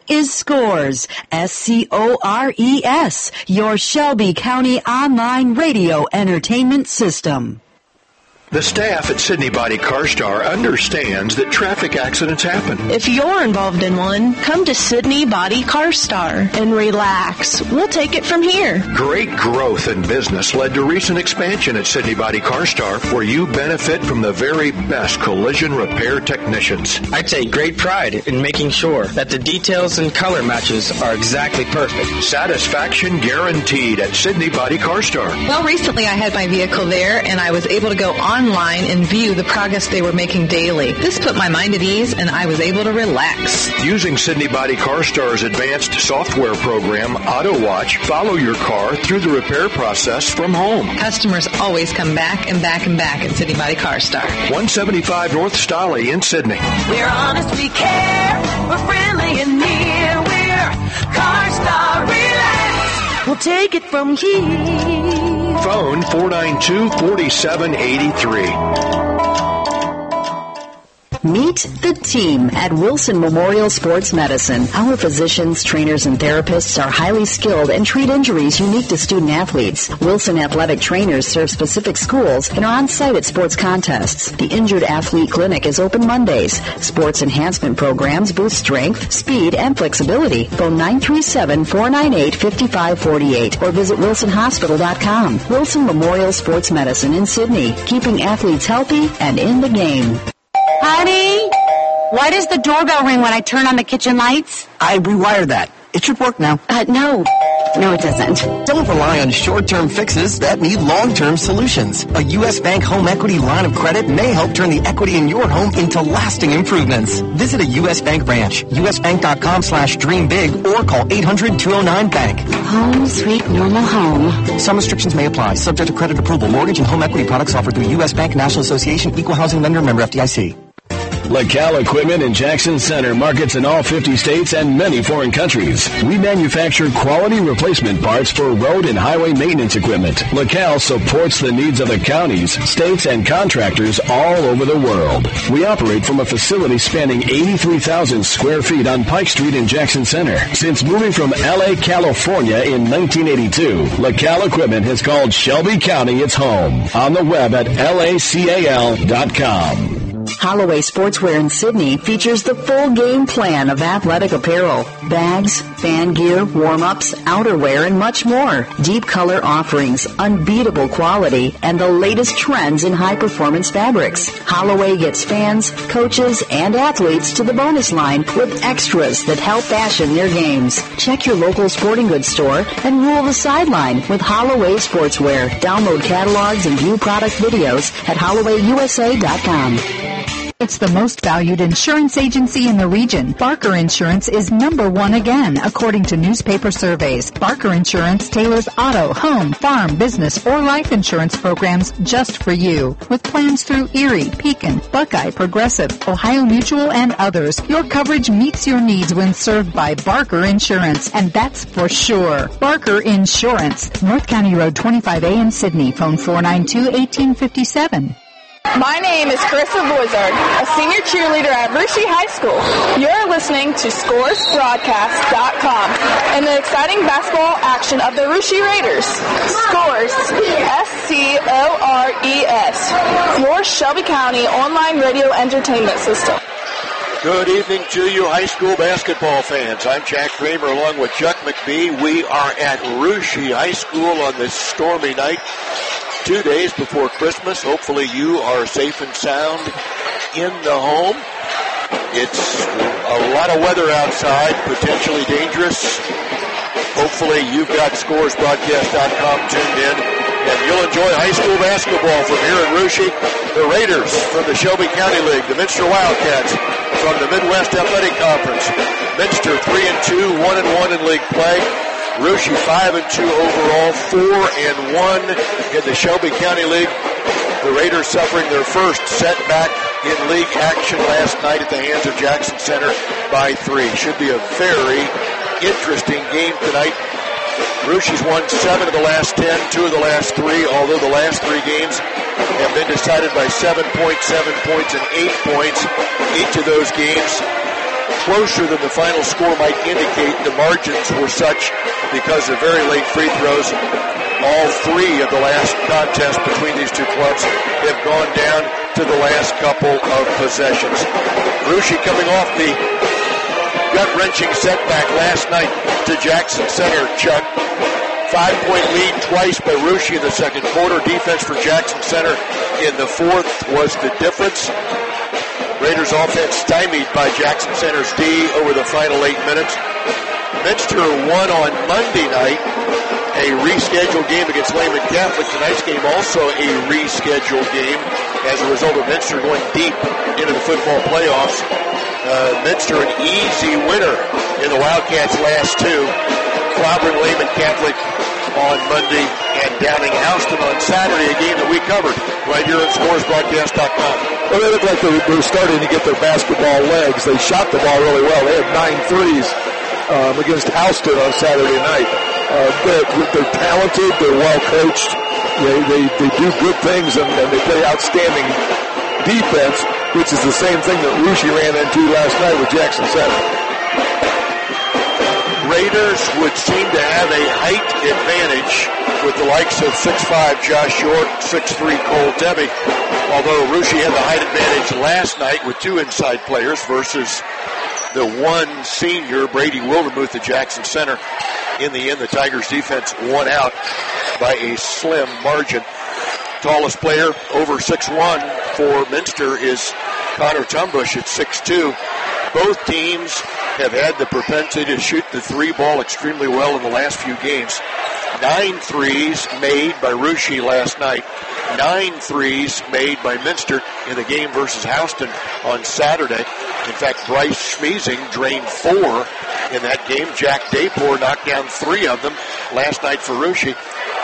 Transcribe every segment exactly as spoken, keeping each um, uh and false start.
is Scores, S C O R E S, your Shelby County online radio entertainment system. The staff at Sydney Body CarStar understands that traffic accidents happen. If you're involved in one, come to Sydney Body CarStar and relax. We'll take it from here. Great growth in business led to recent expansion at Sydney Body CarStar, where you benefit from the very best collision repair technicians. I take great pride in making sure that the details and color matches are exactly perfect. Satisfaction guaranteed at Sydney Body CarStar. Well, recently I had my vehicle there, and I was able to go online and view the progress they were making daily. This put my mind at ease, and I was able to relax. Using Sydney Body CarStar's advanced software program, AutoWatch, follow your car through the repair process from home. Customers always come back and back and back at Sydney Body CarStar. one seventy-five North Stolly in Sydney. We're honest, we care. We're friendly and near. We're CarStar. Relax. We'll take it from here. Phone four nine two, four seven eight three. Meet the team at Wilson Memorial Sports Medicine. Our physicians, trainers, and therapists are highly skilled and treat injuries unique to student athletes. Wilson athletic trainers serve specific schools and are on site at sports contests. The Injured Athlete Clinic is open Mondays. Sports enhancement programs boost strength, speed, and flexibility. Phone nine three seven, four nine eight, five five four eight or visit wilson hospital dot com. Wilson Memorial Sports Medicine in Sydney, keeping athletes healthy and in the game. Honey, why does the doorbell ring when I turn on the kitchen lights? I rewired that. It should work now. Uh, no. No, it doesn't. Don't rely on short-term fixes that need long-term solutions. A U S Bank home equity line of credit may help turn the equity in your home into lasting improvements. Visit a U S Bank branch, usbank.com slash dream big, or call eight hundred, two oh nine, bank. Home sweet normal home. Some restrictions may apply, subject to credit approval. Mortgage and home equity products offered through U S Bank National Association, Equal Housing Lender, member F D I C. LaCal Equipment in Jackson Center markets in all fifty states and many foreign countries. We manufacture quality replacement parts for road and highway maintenance equipment. LaCal supports the needs of the counties, states, and contractors all over the world. We operate from a facility spanning eighty-three thousand square feet on Pike Street in Jackson Center. Since moving from L A, California in nineteen eighty-two, LaCal Equipment has called Shelby County its home. On the web at lacal dot com. Holloway Sportswear in Sydney features the full game plan of athletic apparel, bags, fan gear, warm-ups, outerwear, and much more. Deep color offerings, unbeatable quality, and the latest trends in high-performance fabrics. Holloway gets fans, coaches, and athletes to the bonus line with extras that help fashion their games. Check your local sporting goods store and rule the sideline with Holloway Sportswear. Download catalogs and view product videos at holloway u s a dot com. It's the most valued insurance agency in the region. Barker Insurance is number one again, according to newspaper surveys. Barker Insurance tailors auto, home, farm, business, or life insurance programs just for you. With plans through Erie, Pekin, Buckeye, Progressive, Ohio Mutual, and others, your coverage meets your needs when served by Barker Insurance, and that's for sure. Barker Insurance, North County Road twenty-five A in Sydney. Phone four nine two, one eight five seven. My name is Carissa Blizzard, a senior cheerleader at Russia High School. You're listening to Scores Broadcast dot com and the exciting basketball action of the Russia Raiders. Scores, S C O R E S, your Shelby County online radio entertainment system. Good evening to you high school basketball fans. I'm Jack Kramer along with Chuck McBee. We are at Russia High School on this stormy night. Two days before Christmas. Hopefully you are safe and sound in the home. It's a lot of weather outside, potentially dangerous. Hopefully you've got Scores Broadcast dot com tuned in, and you'll enjoy high school basketball from here in Russia. The Raiders from the Shelby County League, the Minster Wildcats from the Midwest Athletic Conference. Minster three and two, one and one in league play. Russia five and two overall, four and one in the Shelby County League. The Raiders suffering their first setback in league action last night at the hands of Jackson Center by three. Should be a very interesting game tonight. Russia's won seven of the last ten, two of the last three, although the last three games have been decided by seven points, seven points, and eight points. Each of those games closer than the final score might indicate. The margins were such because of very late free throws. All three of the last contests between these two clubs have gone down to the last couple of possessions. Russia coming off the gut-wrenching setback last night to Jackson Center, Chuck. Five-point lead twice by Russia in the second quarter. Defense for Jackson Center in the fourth was the difference. Raiders offense stymied by Jackson Center's D over the final eight minutes. Minster won on Monday night, a rescheduled game against Lehman Catholic. Tonight's game also a rescheduled game as a result of Minster going deep into the football playoffs. Uh, Minster an easy winner in the Wildcats' last two. Clobbering Lehman Catholic on Monday and downing Houston on Saturday, a game that we covered right here at scores broadcast dot com. Well, they look like they were starting to get their basketball legs. They shot the ball really well. They had nine threes um, against Houston on Saturday night. Uh, they're, they're talented. They're well coached. They, they, they do good things, and, and they play outstanding defense, which is the same thing that Russia ran into last night with Jackson Center. Raiders would seem to have a height advantage with the likes of six five Josh York, six three Cole Debbie, although Russia had the height advantage last night with two inside players versus the one senior, Brady Wildermuth at Jackson Center. In the end, the Tigers defense won out by a slim margin. Tallest player over six one for Minster is Connor Tumbush at six two. Both teams have had the propensity to shoot the three ball extremely well in the last few games. Nine threes made by Russia last night. Nine threes made by Minster in the game versus Houston on Saturday. In fact, Bryce Schmeezing drained four in that game. Jack Daypore knocked down three of them last night for Russia.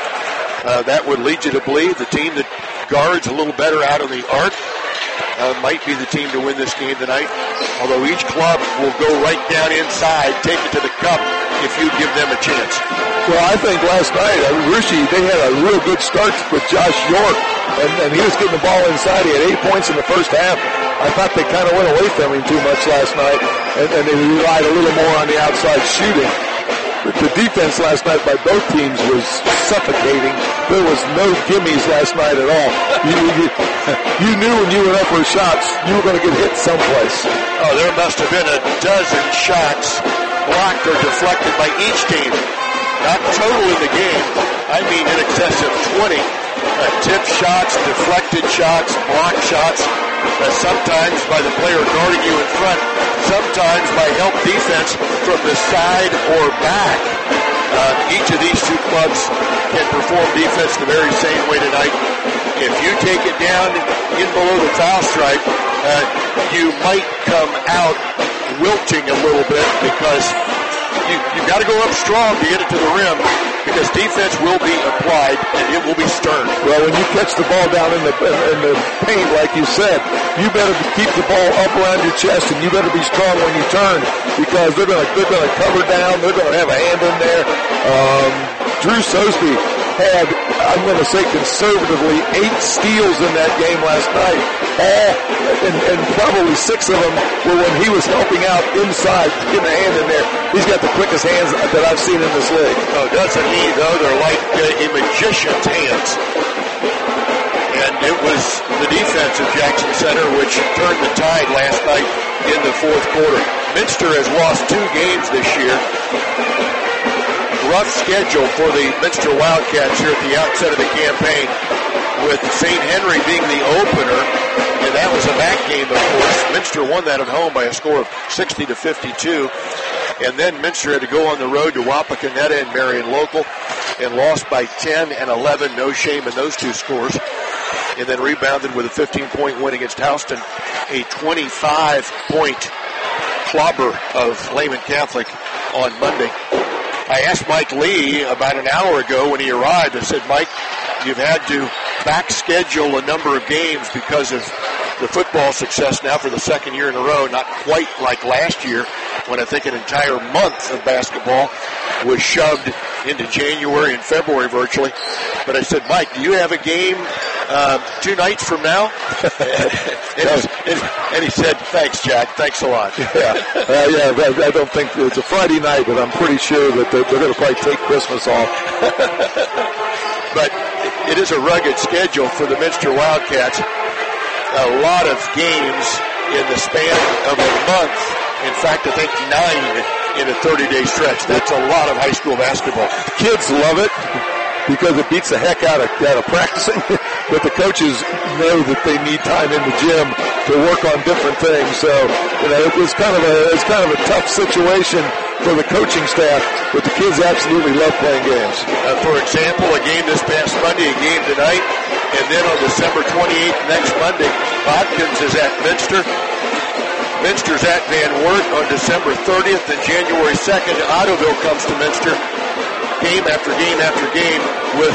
Uh, that would lead you to believe the team that guards a little better out on the arc Uh, might be the team to win this game tonight, although each club will go right down inside, take it to the cup if you give them a chance. Well, I think last night, uh, Russia, they had a real good start with Josh York, and, and he was getting the ball inside. He had eight points in the first half. I thought they kind of went away from him too much last night, and, and they relied a little more on the outside shooting. But the defense last night by both teams was suffocating. There was no gimmies last night at all. You, you, you knew when you went up for shots, you were going to get hit someplace. Oh, there must have been a dozen shots blocked or deflected by each team. Not total in the game. I mean in excess of twenty. Uh, tip shots, deflected shots, blocked shots. Uh, sometimes by the player guarding you in front. Sometimes by help defense from the side or back. Uh, each of these two clubs can perform defense the very same way tonight. If you take it down in below the foul stripe, uh, you might come out wilting a little bit because you, you've got to go up strong to get it to the rim because defense will be applied and it will be stern. Well, when you catch the ball down in the in the paint, like you said, you better keep the ball up around your chest and you better be strong when you turn because they're going to they're going to cover down. They're going to have a hand in there. Um, Drew Sosby had, I'm going to say conservatively, eight steals in that game last night. All, and, and probably six of them were when he was helping out inside, getting a hand in there. He's got the quickest hands that I've seen in this league. Oh, doesn't he, though? They're like uh, a magician's hands. And it was the defense of Jackson Center which turned the tide last night in the fourth quarter. Minster has lost two games this year. Rough schedule for the Minster Wildcats here at the outset of the campaign, with Saint Henry being the opener, and that was a back game, of course. Minster won that at home by a score of sixty to fifty-two, and then Minster had to go on the road to Wapakoneta and Marion Local, and lost by ten and eleven. No shame in those two scores, and then rebounded with a fifteen-point win against Houston, a twenty-five point clobber of Lehman Catholic on Monday. I asked Mike Lee about an hour ago when he arrived. I said, Mike, you've had to back schedule a number of games because of the football success now for the second year in a row, not quite like last year when I think an entire month of basketball was shoved into January and February virtually. But I said, Mike, do you have a game uh, two nights from now. and, and, and, and he said, thanks, Jack. Thanks a lot. Yeah, uh, yeah. I, I don't think it's a Friday night, but I'm pretty sure that they're, they're going to probably take Christmas off. But it is a rugged schedule for the Minster Wildcats. A lot of games in the span of a month. In fact, I think nine in a thirty-day stretch. That's a lot of high school basketball. Kids love it because it beats the heck out of, out of practicing. But the coaches know that they need time in the gym to work on different things. So, you know, it was kind of a it's kind of a tough situation for the coaching staff, but the kids absolutely love playing games. Uh, for example, a game this past Monday, a game tonight, and then on December twenty-eighth, next Monday, Hopkins is at Minster. Minster's at Van Wert on December thirtieth, and January second, Ottoville comes to Minster. Game after game after game with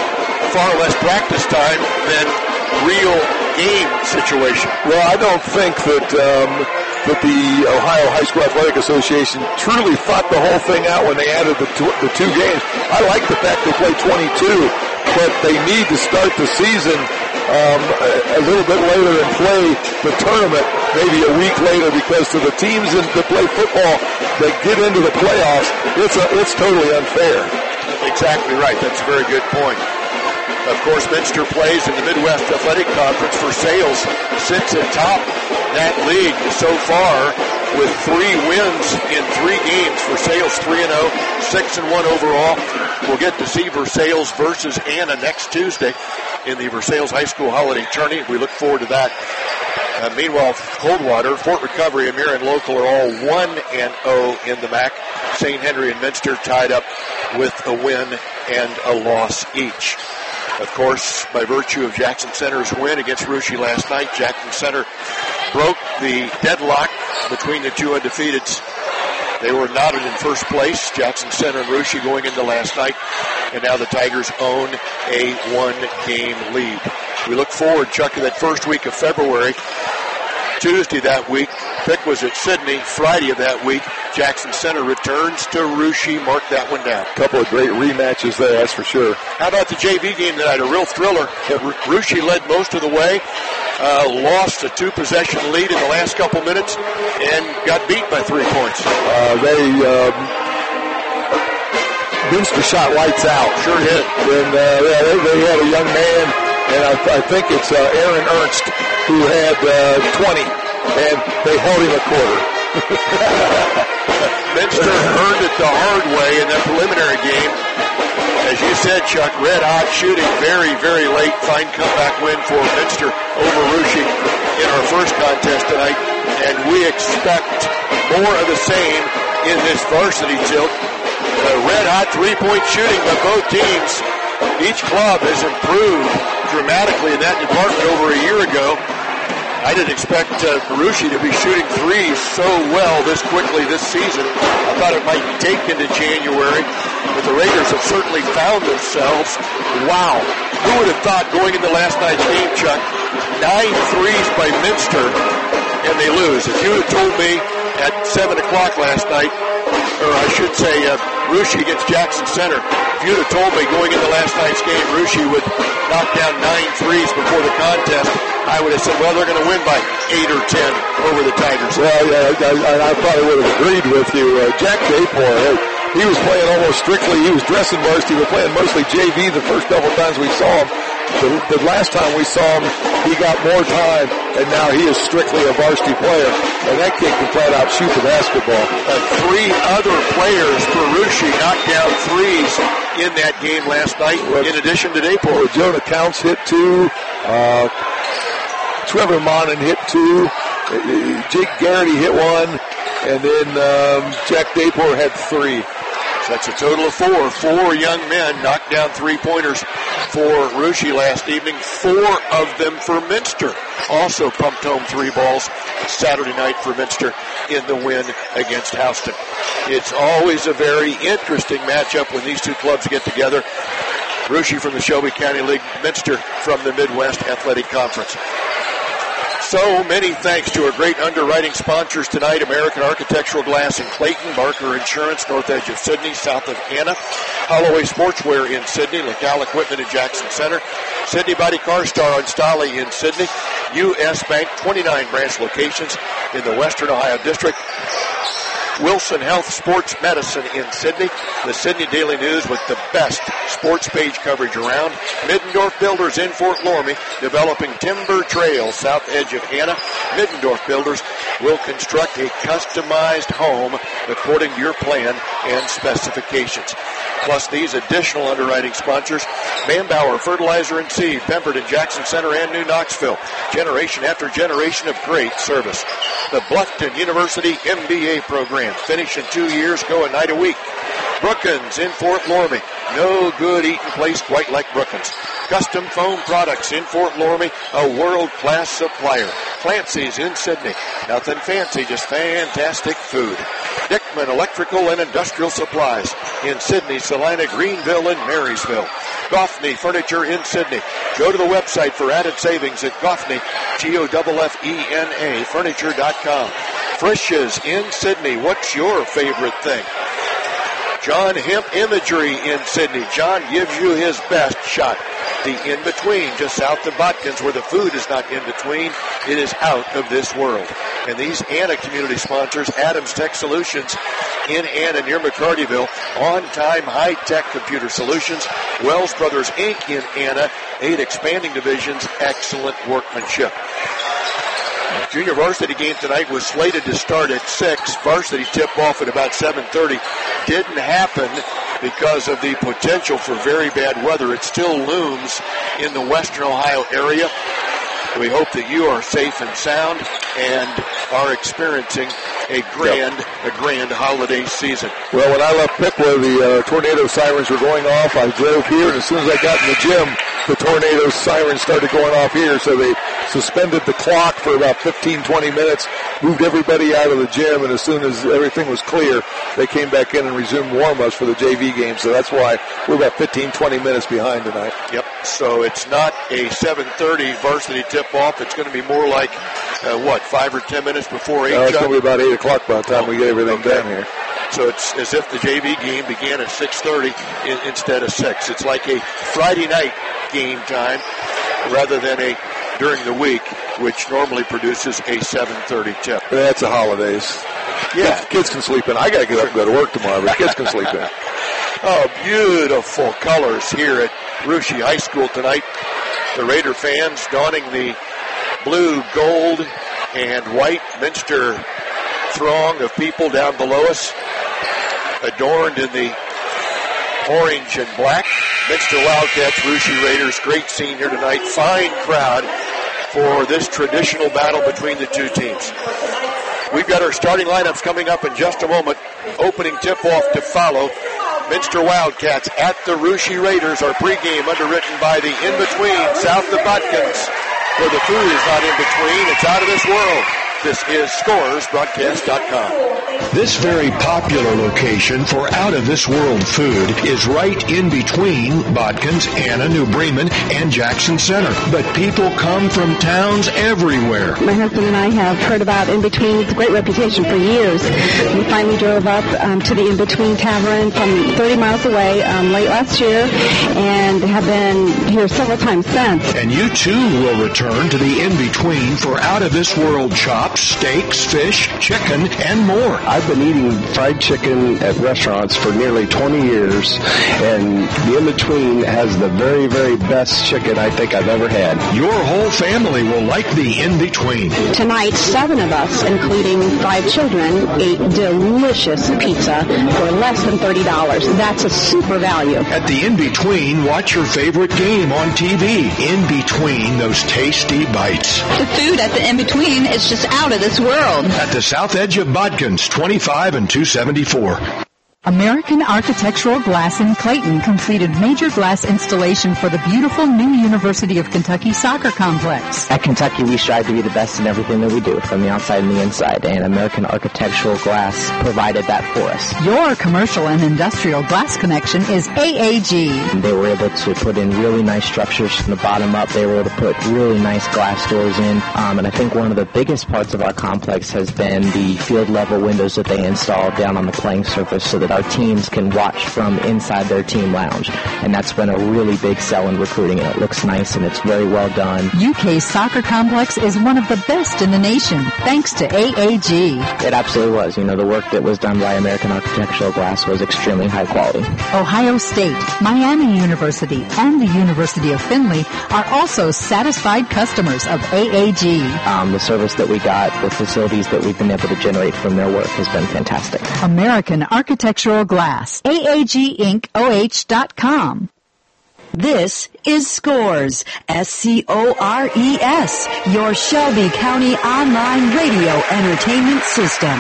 far less practice time than real game situation. Well, I don't think that um, that the Ohio High School Athletic Association truly thought the whole thing out when they added the two, the two games. I like the fact they play twenty-two, but they need to start the season um, a, a little bit later and play the tournament maybe a week later, because to the teams in, that play football that get into the playoffs, it's a, it's totally unfair. Exactly right. That's a very good point. Of course, Minster plays in the Midwest Athletic Conference. For Sales, sits atop that league so far with three wins in three games. For Sales, three and oh, six and one overall. We'll get to see Versailles versus Anna next Tuesday in the Versailles High School Holiday Tourney. We look forward to that. Uh, meanwhile, Coldwater, Fort Recovery, Amir, and Local are all one and oh in the M A C. Saint Henry and Minster tied up with a win and a loss each. Of course, by virtue of Jackson Center's win against Russia last night, Jackson Center broke the deadlock between the two undefeateds. They were knotted in first place, Jackson Center and Russia going into last night, and now the Tigers own a one-game lead. We look forward, Chuck, to that first week of February. Tuesday that week, Pick was at Sydney. Friday of that week, Jackson Center returns to Russia. Mark that one down. A couple of great rematches there, that's for sure. How about the J V game tonight? A real thriller. Russia led most of the way, uh, lost a two-possession lead in the last couple minutes, and got beat by three points. Uh, they, um, Minster shot lights out. Sure did. And uh, yeah, they, they had a young man, and I, I think it's uh, Aaron Ernst, who had uh, twenty, and they held him a quarter. Minster earned it the hard way in that preliminary game. As you said, Chuck, red hot shooting very, very late. Fine comeback win for Minster over Russia in our first contest tonight. And we expect more of the same in this varsity tilt. Uh, red hot three-point shooting by both teams. Each club has improved dramatically in that department over a year ago. I didn't expect uh, Russia to be shooting threes so well this quickly this season. I thought it might take into January, but the Raiders have certainly found themselves. Wow. Who would have thought going into last night's game, Chuck, nine threes by Minster, and they lose. If you would have told me at seven o'clock last night, or I should say uh, Russia against Jackson Center, if you would have told me going into last night's game Russia would knock down nine threes before the contest, I would have said, well, they're going to win by eight or ten over the Tigers. Well, yeah, I, I probably would have agreed with you. Uh, Jack Dapor, he was playing almost strictly, he was dressing varsity, he was playing mostly J V the first couple of times we saw him. The, the last time we saw him, he got more time, and now he is strictly a varsity player. And that kid can flat out shoot the basketball. Uh, three other players for Russia knocked down threes in that game last night, well, in addition to Dapor. Well, Jonah Counts hit two. Uh, Trevor Monin hit two. Uh, Jake Garrity hit one. And then um, Jack Dapor had three. So that's a total of four. Four young men knocked down three-pointers for Russia last evening. Four of them for Minster. Also pumped home three balls Saturday night for Minster in the win against Houston. It's always a very interesting matchup when these two clubs get together. Russia from the Shelby County League, Minster from the Midwest Athletic Conference. So many thanks to our great underwriting sponsors tonight: American Architectural Glass in Clayton, Barker Insurance, north edge of Sydney, south of Anna, Holloway Sportswear in Sydney, LaCal Equipment in Jackson Center, Sydney Body Car Star on Stolly in Sydney, U S Bank, twenty-nine branch locations in the Western Ohio District, Wilson Health Sports Medicine in Sydney, the Sydney Daily News with the best sports page coverage around, Middendorf Builders in Fort Loramie, developing Timber Trail, south edge of Anna. Middendorf Builders will construct a customized home according to your plan and specifications. Plus these additional underwriting sponsors: Manbauer Fertilizer and Seed, Pemberton, Jackson Center, and New Knoxville. Generation after generation of great service. The Bluffton University M B A program. Finish in two years, go a night a week. Brookins in Fort Loramie. No good eating place quite like Brookins. Custom Foam Products in Fort Loramie, a world-class supplier. Clancy's in Sydney. Nothing fancy, just fantastic food. Dickman Electrical and Industrial Supplies in Sydney, Salina, Greenville, and Marysville. Goffney Furniture in Sydney. Go to the website for added savings at Goffney, G O F F E N A, furniture dot com. Frisch's in Sydney. What's your favorite thing? John Hemp Imagery in Sydney. John gives you his best shot. The in-between, just south of Botkins, where the food is not in-between, it is out of this world. And these Anna community sponsors: Adams Tech Solutions in Anna near McCartyville, On-Time High-Tech Computer Solutions, Wells Brothers Incorporated in Anna, eight expanding divisions, excellent workmanship. Junior varsity game tonight was slated to start at six. Varsity tip-off at about seven thirty. Didn't happen because of the potential for very bad weather. It still looms in the Western Ohio area. We hope that you are safe and sound and are experiencing a grand, yep. a grand holiday season. Well, when I left Piqua, the uh, tornado sirens were going off. I drove here, and as soon as I got in the gym, the tornado sirens started going off here. So they suspended the clock for about fifteen, twenty minutes, moved everybody out of the gym, and as soon as everything was clear, they came back in and resumed warm-ups for the J V game. So that's why we're about fifteen, twenty minutes behind tonight. Yep. So it's not a seven thirty varsity tip-off. It's going to be more like, uh, what, five or ten minutes before eight? No, it's going to be about eight o'clock by the time oh, we get everything okay. done here. So it's as if the J V game began at six thirty in, instead of six. It's like a Friday night game time rather than a during the week, which normally produces a seven thirty tip. That's the holidays. Yeah. Kids, kids can sleep in. I got to get up and go to work tomorrow, but kids can sleep in. Oh, beautiful colors here at Russia High School tonight. The Raider fans donning the blue, gold, and white. Minster throng of people down below us, adorned in the orange and black. Minster Wildcats, Russia Raiders, great scene here tonight. Fine crowd for this traditional battle between the two teams. We've got our starting lineups coming up in just a moment. Opening tip-off to follow. Minster Wildcats at the Russia Raiders. Our pregame underwritten by the In-Between, south of Botkins, where the food is not in between. It's out of this world. This is Scores Broadcast dot com. This very popular location for out-of-this-world food is right in between Botkins, Anna, New Bremen, and Jackson Center. But people come from towns everywhere. My husband and I have heard about In-Between. It's a great reputation for years. We finally drove up um, to the In-Between Tavern from thirty miles away um, late last year and have been here several times since. And you, too, will return to the In-Between for out-of-this-world chops, steaks, fish, chicken, and more. I've been eating fried chicken at restaurants for nearly twenty years, and the In-Between has the very, very best chicken I think I've ever had. Your whole family will like the In-Between. Tonight, seven of us, including five children, ate delicious pizza for less than thirty dollars. That's a super value. At the In-Between, watch your favorite game on T V. In-Between those tasty bites. The food at the In-Between is just out of this world. At the south edge of Botkins, twenty-five and two seventy-four. American Architectural Glass in Clayton completed major glass installation for the beautiful new University of Kentucky soccer complex. At Kentucky, we strive to be the best in everything that we do, from the outside and the inside, and American Architectural Glass provided that for us. Your commercial and industrial glass connection is A A G. They were able to put in really nice structures from the bottom up. They were able to put really nice glass doors in, um, and I think one of the biggest parts of our complex has been the field level windows that they installed down on the playing surface so that our teams can watch from inside their team lounge. And that's been a really big sell in recruiting, and it looks nice and it's very well done. U K's soccer complex is one of the best in the nation, thanks to A A G. It absolutely was. You know, the work that was done by American Architectural Glass was extremely high quality. Ohio State, Miami University, and the University of Findlay are also satisfied customers of A A G. Um, the service that we got, the facilities that we've been able to generate from their work has been fantastic. American Architectural Glass. A A G Inc O H dot com. This is Scores, S C O R E S, your Shelby County online radio entertainment system.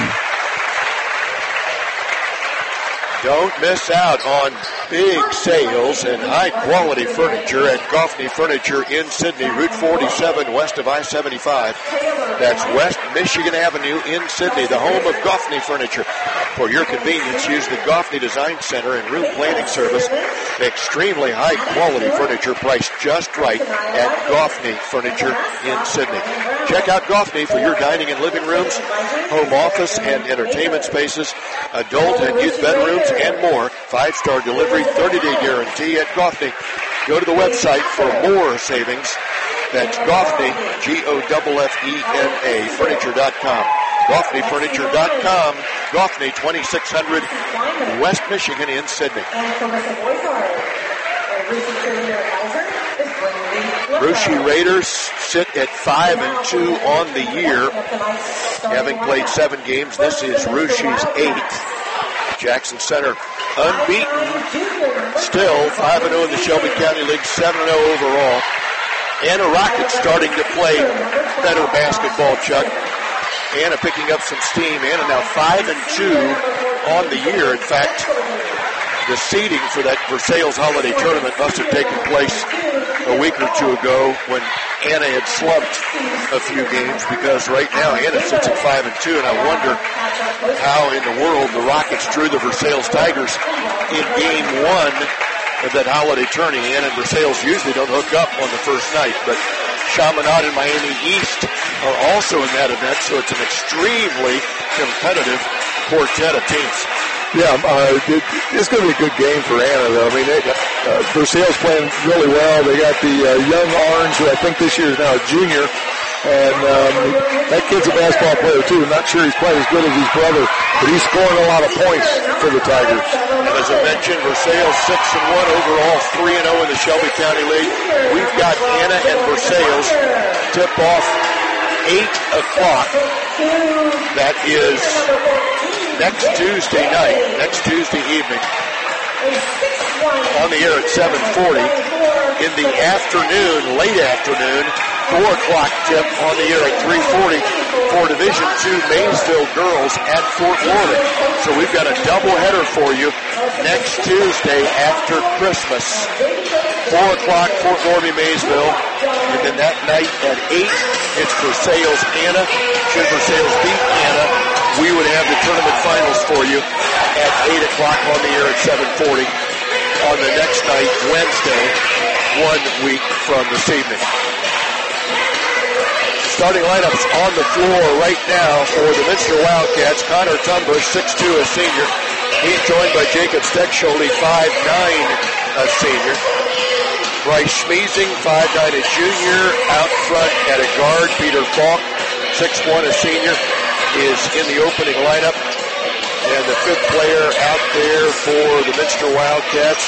Don't miss out on big sales and high-quality furniture at Goffney Furniture in Sidney, Route forty-seven, west of I seventy-five. That's West Michigan Avenue in Sidney, the home of Goffney Furniture. For your convenience, use the Goffney Design Center and Room Planning Service. Extremely high-quality furniture priced just right at Goffney Furniture in Sidney. Check out Goffney for your dining and living rooms, home office and entertainment spaces, adult and youth bedrooms, and more. Five-star delivery, thirty-day guarantee at Goffney. Go to the website for more savings. That's Goffney, G O F F E N A, furniture dot com. Goffney Furniture dot com, Goffney, twenty-six hundred West Michigan in Sidney. Russia Raiders sit at five and two on the year, having played seven games. This is Russia's eighth. Jackson Center unbeaten, still five and oh in the Shelby County League, seven and oh overall. Anna Rockets starting to play better basketball, Chuck. Anna picking up some steam. Anna now five and two on the year. In fact, the seeding for that Versailles Holiday Tournament must have taken place a week or two ago when Anna had slumped a few games, because right now Anna sits at five and two, and I wonder how in the world the Rockets drew the Versailles Tigers in game one of that holiday tourney. Anna and Versailles usually don't hook up on the first night, but Chaminade and Miami East are also in that event, so it's an extremely competitive quartet of teams. Yeah, uh, it, it's going to be a good game for Anna, though. I mean, they, uh, Versailles playing really well. They got the uh, young Orange, who I think this year is now a junior, and um, that kid's a basketball player, too. I'm not sure he's quite as good as his brother, but he's scoring a lot of points for the Tigers. And as I mentioned, Versailles six and one overall, three and oh in the Shelby County League. We've got Anna and Versailles tip off eight o'clock. That is next Tuesday night, next Tuesday evening, on the air at seven forty. In the afternoon, late afternoon, four o'clock tip on the air at three forty for Division two Maysville girls at Fort Worley. So we've got a doubleheader for you next Tuesday after Christmas. four o'clock, Fort Worley, Maysville. And then that night at eight, it's Versailles Anna. Should Versailles beat Anna, we would have the tournament finals for you at eight o'clock on the air at seven forty on the next night, Wednesday, one week from this evening. Starting lineups on the floor right now for the Minster Wildcats. Connor Tumbush, six two, a senior. He's joined by Jacob Steckschulte, five nine, a senior. Bryce Schmiesing, five nine, a junior. Out front at a guard, Peter Falk, six one, a senior, is in the opening lineup. And the fifth player out there for the Minster Wildcats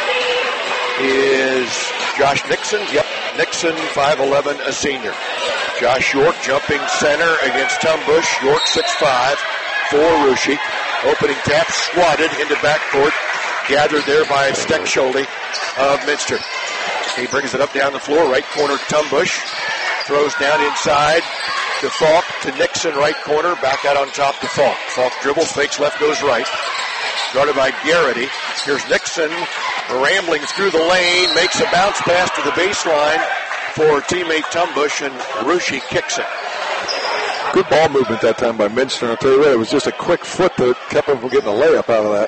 is Josh Nixon. Yep, Nixon, five eleven, a senior. Josh York jumping center against Tumbush. York six five for Russia. Opening tap, swatted into backcourt. Gathered there by Steckschulte of Minster. He brings it up down the floor, right corner Tumbush. Throws down inside to Falk, to Nixon, right corner. Back out on top to Falk. Falk dribbles, fakes left, goes right. guarded by Garrity. Here's Nixon rambling through the lane, makes a bounce pass to the baseline for teammate Tumbush, and Russia kicks it. Good ball movement that time by Minster. I'll tell you what, it was just a quick foot that kept him from getting a layup out of that.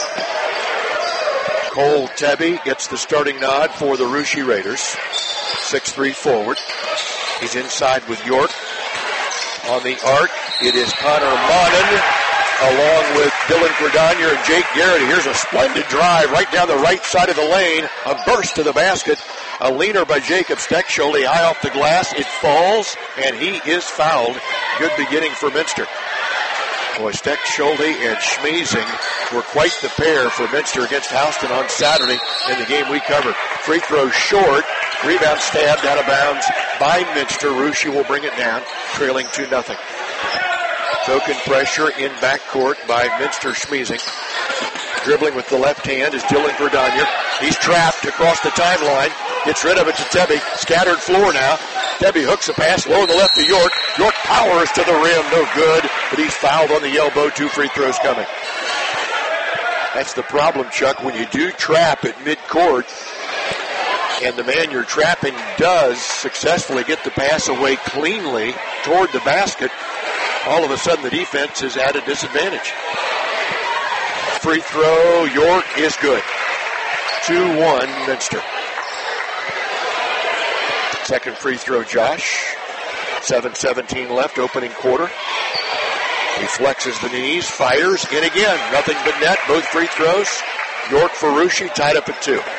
Cole Tebby gets the starting nod for the Russia Raiders. six three forward. He's inside with York. On the arc, it is Connor Monin along with Dylan Cordonier and Jake Garrity. Here's a splendid drive right down the right side of the lane. A burst to the basket. A leaner by Jacob Steckschulte high off the glass. It falls, and he is fouled. Good beginning for Minster. Boy, Steckschulte and Schmeezing were quite the pair for Minster against Houston on Saturday in the game we covered. Free throw short. Rebound stabbed out of bounds by Minster. Russia will bring it down, trailing two nothing. Token pressure in backcourt by Minster Schmeezing. Dribbling with the left hand is Dylan Cordonier. He's trapped across the timeline. Gets rid of it to Tebby. Scattered floor now. Tebby hooks a pass low on the left to York. York powers to the rim. No good. But he's fouled on the elbow. Two free throws coming. That's the problem, Chuck. When you do trap at midcourt, and the man you're trapping does successfully get the pass away cleanly toward the basket, all of a sudden the defense is at a disadvantage. Free throw, York is good. two one Minster. Second free throw, Josh. seven seventeen left, opening quarter. He flexes the knees, fires, in again. Nothing but net, both free throws. York for Russia, tied up at two.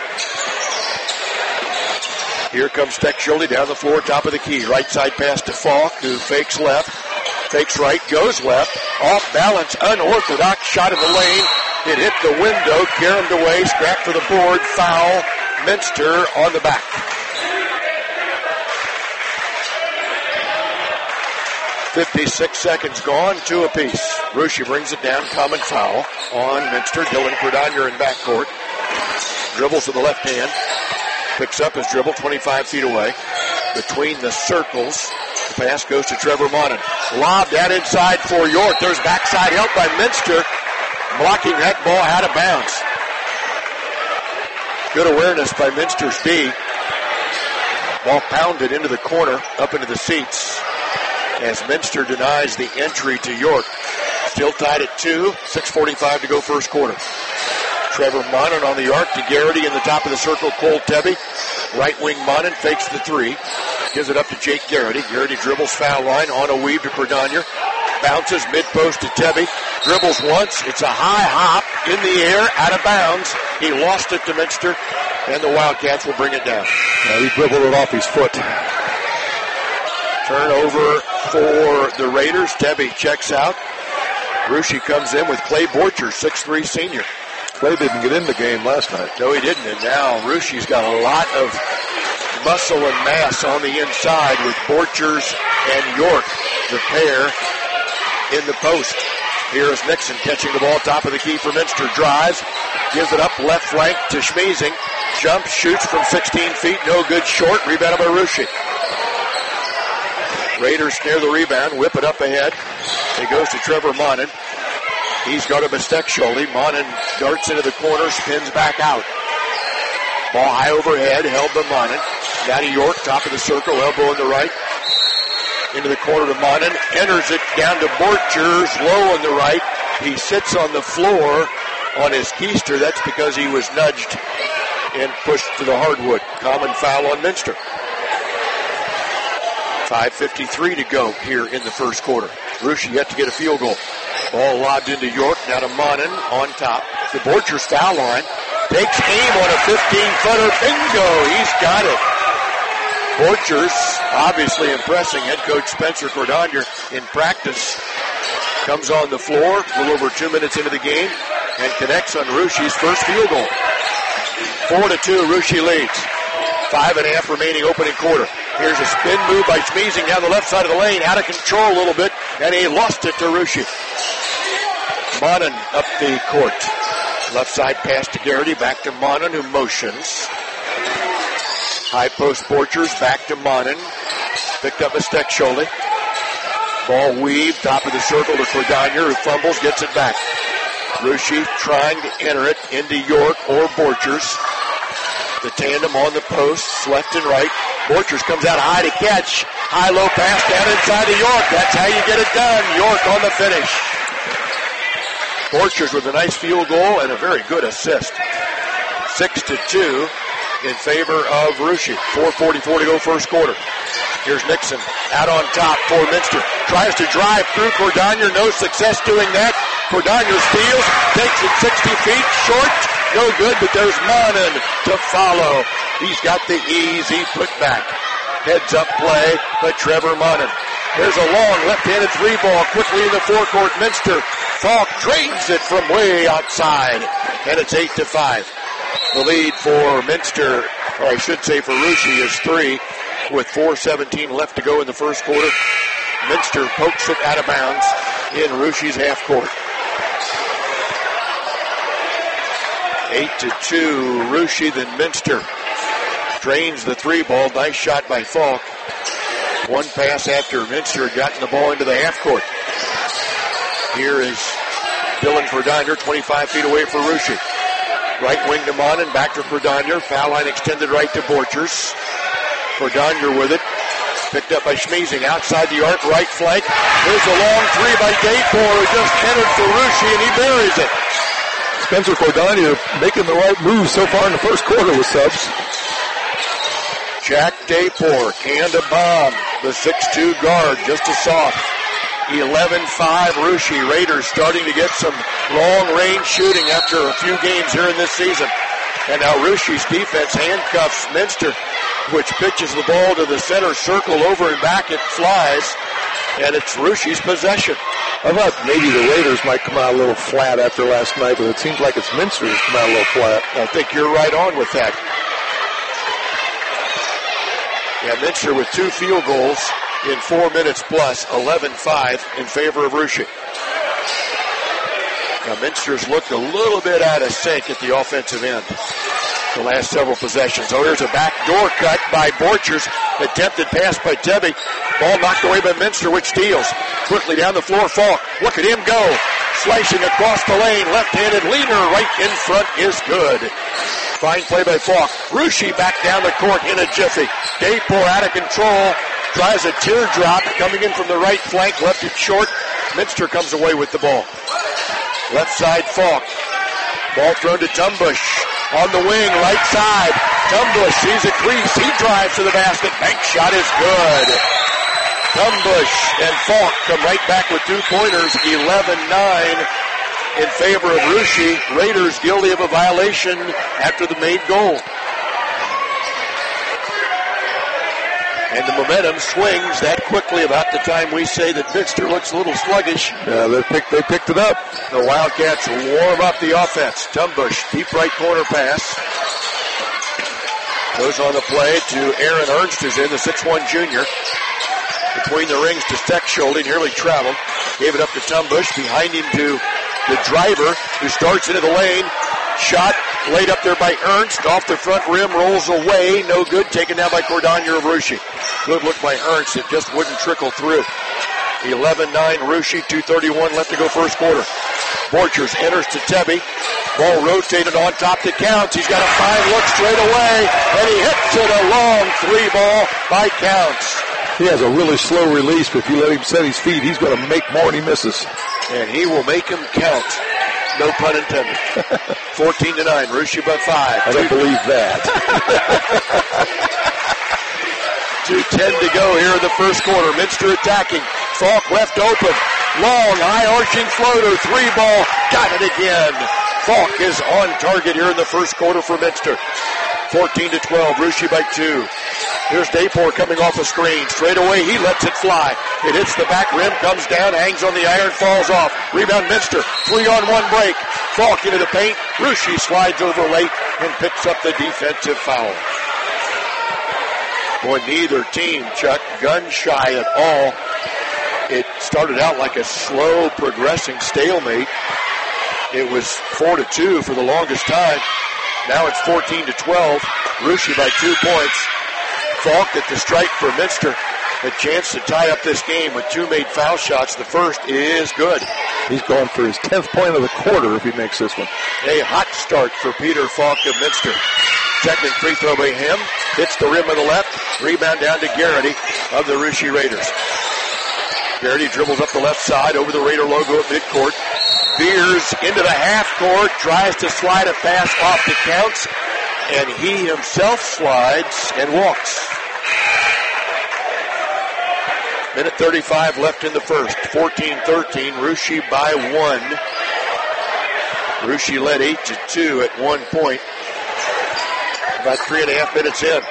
Here comes Steckschulte down the floor, top of the key. Right side pass to Falk, who fakes left, fakes right, goes left. Off balance, unorthodox shot in the lane. It hit the window, carried away, scrap for the board, foul. Minster on the back. fifty-six seconds gone, two apiece. Russia brings it down, common foul on Minster. Dylan Cordonier in backcourt. Dribbles to the left hand. Picks up his dribble twenty-five feet away. Between the circles, the pass goes to Trevor Monin. Lobbed out inside for York. There's backside help by Minster. Blocking that ball out of bounds. Good awareness by Minster's D. Ball pounded into the corner, up into the seats, as Minster denies the entry to York. Still tied at two, six forty-five to go first quarter. Trevor Monin on the arc to Garrity in the top of the circle. Cole Tebby. Right wing Monin fakes the three. Gives it up to Jake Garrity. Garrity dribbles foul line on a weave to Cordonier. Bounces mid-post to Tebby. Dribbles once. It's a high hop in the air, out of bounds. He lost it to Minster, and the Wildcats will bring it down. Now he dribbled it off his foot. Turnover for the Raiders. Tebby checks out. Russia comes in with Clay Borcher, six three senior. Clay didn't get in the game last night. No, he didn't. And now Russia's got a lot of muscle and mass on the inside with Borchers and York, the pair in the post. Here is Nixon catching the ball, top of the key for Minster. Drives, gives it up left flank to Schmeezing. Jumps, shoots from sixteen feet, no good, short. Rebounded by Russia. Raiders snare the rebound, whip it up ahead. It goes to Trevor Monin. He's guarded by Steckschulte. Monin darts into the corner, spins back out. Ball high overhead, held by Monin. Now to York, top of the circle, elbow in the right. Into the corner to Monin. Enters it down to Borchers, low on the right. He sits on the floor on his keister. That's because he was nudged and pushed to the hardwood. Common foul on Minster. five fifty-three to go here in the first quarter. Russia yet to get a field goal. Ball lobbed into York, now to Monin on top. The Borchers foul line. Takes aim on a fifteen-footer. Bingo! He's got it. Borchers obviously impressing head coach Spencer Cordonier in practice. Comes on the floor a little over two minutes into the game and connects on Russia's first field goal. Four to two, Russia leads. Five and a half remaining opening quarter. Here's a spin move by Schmeezing down the left side of the lane. Out of control a little bit, and he lost it to Russia. Monin up the court. Left side pass to Garrity. Back to Monin, who motions. High post Borchers. Back to Monin. Picked up a Steckschulte. Ball weaved. Top of the circle to Cordonier, who fumbles. Gets it back. Russia trying to enter it into York or Borchers. The tandem on the posts, left and right. Borchers comes out high to catch. High-low pass down inside to York. That's how you get it done. York on the finish. Borchers with a nice field goal and a very good assist. Six to two in favor of Russia. four forty-four to go first quarter. Here's Nixon out on top for Minster. Tries to drive through Cordonier. No success doing that. Cordonier steals, takes it sixty feet, short. No good, but there's Monin to follow. He's got the easy putback. Heads up play by Trevor Monin. There's a long left-handed three ball quickly in the forecourt. Minster. Falk drains it from way outside, and it's eight to five. The lead for Minster, or I should say for Russia, is three, with four seventeen left to go in the first quarter. Minster pokes it out of bounds in Russia's half court. Eight to two, Russia, then Minster. Drains the three ball. Nice shot by Falk. One pass after Minster had gotten the ball into the half court. Here is Dylan Cordonier, twenty-five feet away for Russia. Right wing to Monin, back to Cordonier. Foul line extended right to Borchers. Cordonier with it. Picked up by Schmeezing. Outside the arc, right flank. There's a long three by Daypor, who just entered for Russia, and he buries it. Spencer Cordonier making the right move so far in the first quarter with subs. Jack Daypor canned a bomb. The six two guard, just a soft. eleven five Russia. Raiders starting to get some long-range shooting after a few games here in this season. And now Russia's defense handcuffs Minster, which pitches the ball to the center circle over and back. It flies, and it's Russia's possession. I thought maybe the Raiders might come out a little flat after last night, but it seems like it's Minster who's come out a little flat. I think you're right on with that. Yeah, Minster with two field goals in four minutes plus, eleven five in favor of Russia. Now Minster's looked a little bit out of sync at the offensive end the last several possessions. Oh, there's a backdoor cut by Borchers. Attempted pass by Tebby. Ball knocked away by Minster, which steals. Quickly down the floor, Falk. Look at him go. Slicing across the lane. Left-handed leaner right in front is good. Fine play by Falk. Russia back down the court in a jiffy. Daypor out of control. Tries a teardrop coming in from the right flank. Left it short. Minster comes away with the ball. Left side, Falk. Ball thrown to Tumbush. On the wing, right side. Tumbush sees a crease. He drives to the basket. Bank shot is good. Tumbush and Falk come right back with two pointers. eleven nine in favor of Russia. Raiders guilty of a violation after the made goal. And the momentum swings that quickly about the time we say that Minster looks a little sluggish. Yeah, they picked, they picked it up. The Wildcats warm up the offense. Tumbush, deep right corner pass. Goes on the play to Aaron Ernst, who's in, the six one junior. Between the rings to Steckschulte, nearly traveled. Gave it up to Tumbush. Behind him to the driver, who starts into the lane. Shot laid up there by Ernst. Off the front rim, rolls away. No good. Taken down by Cordonier of Russia. Good look by Ernst. It just wouldn't trickle through. eleven nine Russia. two thirty-one left to go first quarter. Borchers enters to Tebby. Ball rotated on top to Counts. He's got a fine look straight away. And he hits it a long three ball by Counts. He has a really slow release, but if you let him set his feet, he's going to make more than he misses. And he will make him count. No pun intended. fourteen to nine, Russia by five. I don't believe that. two ten to go here in the first quarter. Minster attacking. Falk left open. Long, high-arching floater. Three ball. Got it again. Falk is on target here in the first quarter for Minster. fourteen to twelve, Russia by two. Here's Daypor coming off a screen. Straight away, he lets it fly. It hits the back rim, comes down, hangs on the iron, falls off. Rebound Minster. Three-on-one break. Falk into the paint. Russia slides over late and picks up the defensive foul. Boy, neither team, Chuck, gun shy at all. It started out like a slow, progressing stalemate. It was four to two for the longest time. Now it's fourteen to twelve. Russia by two points. Falk at the strike for Minster. a chance to tie up this game with two made foul shots. The first is good. He's going for his tenth point of the quarter if he makes this one. A hot start for Peter Falk of Minster. Second free throw by him. Hits the rim on the left. Rebound down to Garrity of the Russia Raiders. Garrity dribbles up the left side over the Raider logo at midcourt. Veers into the half court. Tries to slide a pass off the Counts. And he himself slides and walks. Minute thirty-five left in the first. fourteen thirteen. Russia by one. Russia led eight to two at one point. About three and a half minutes in.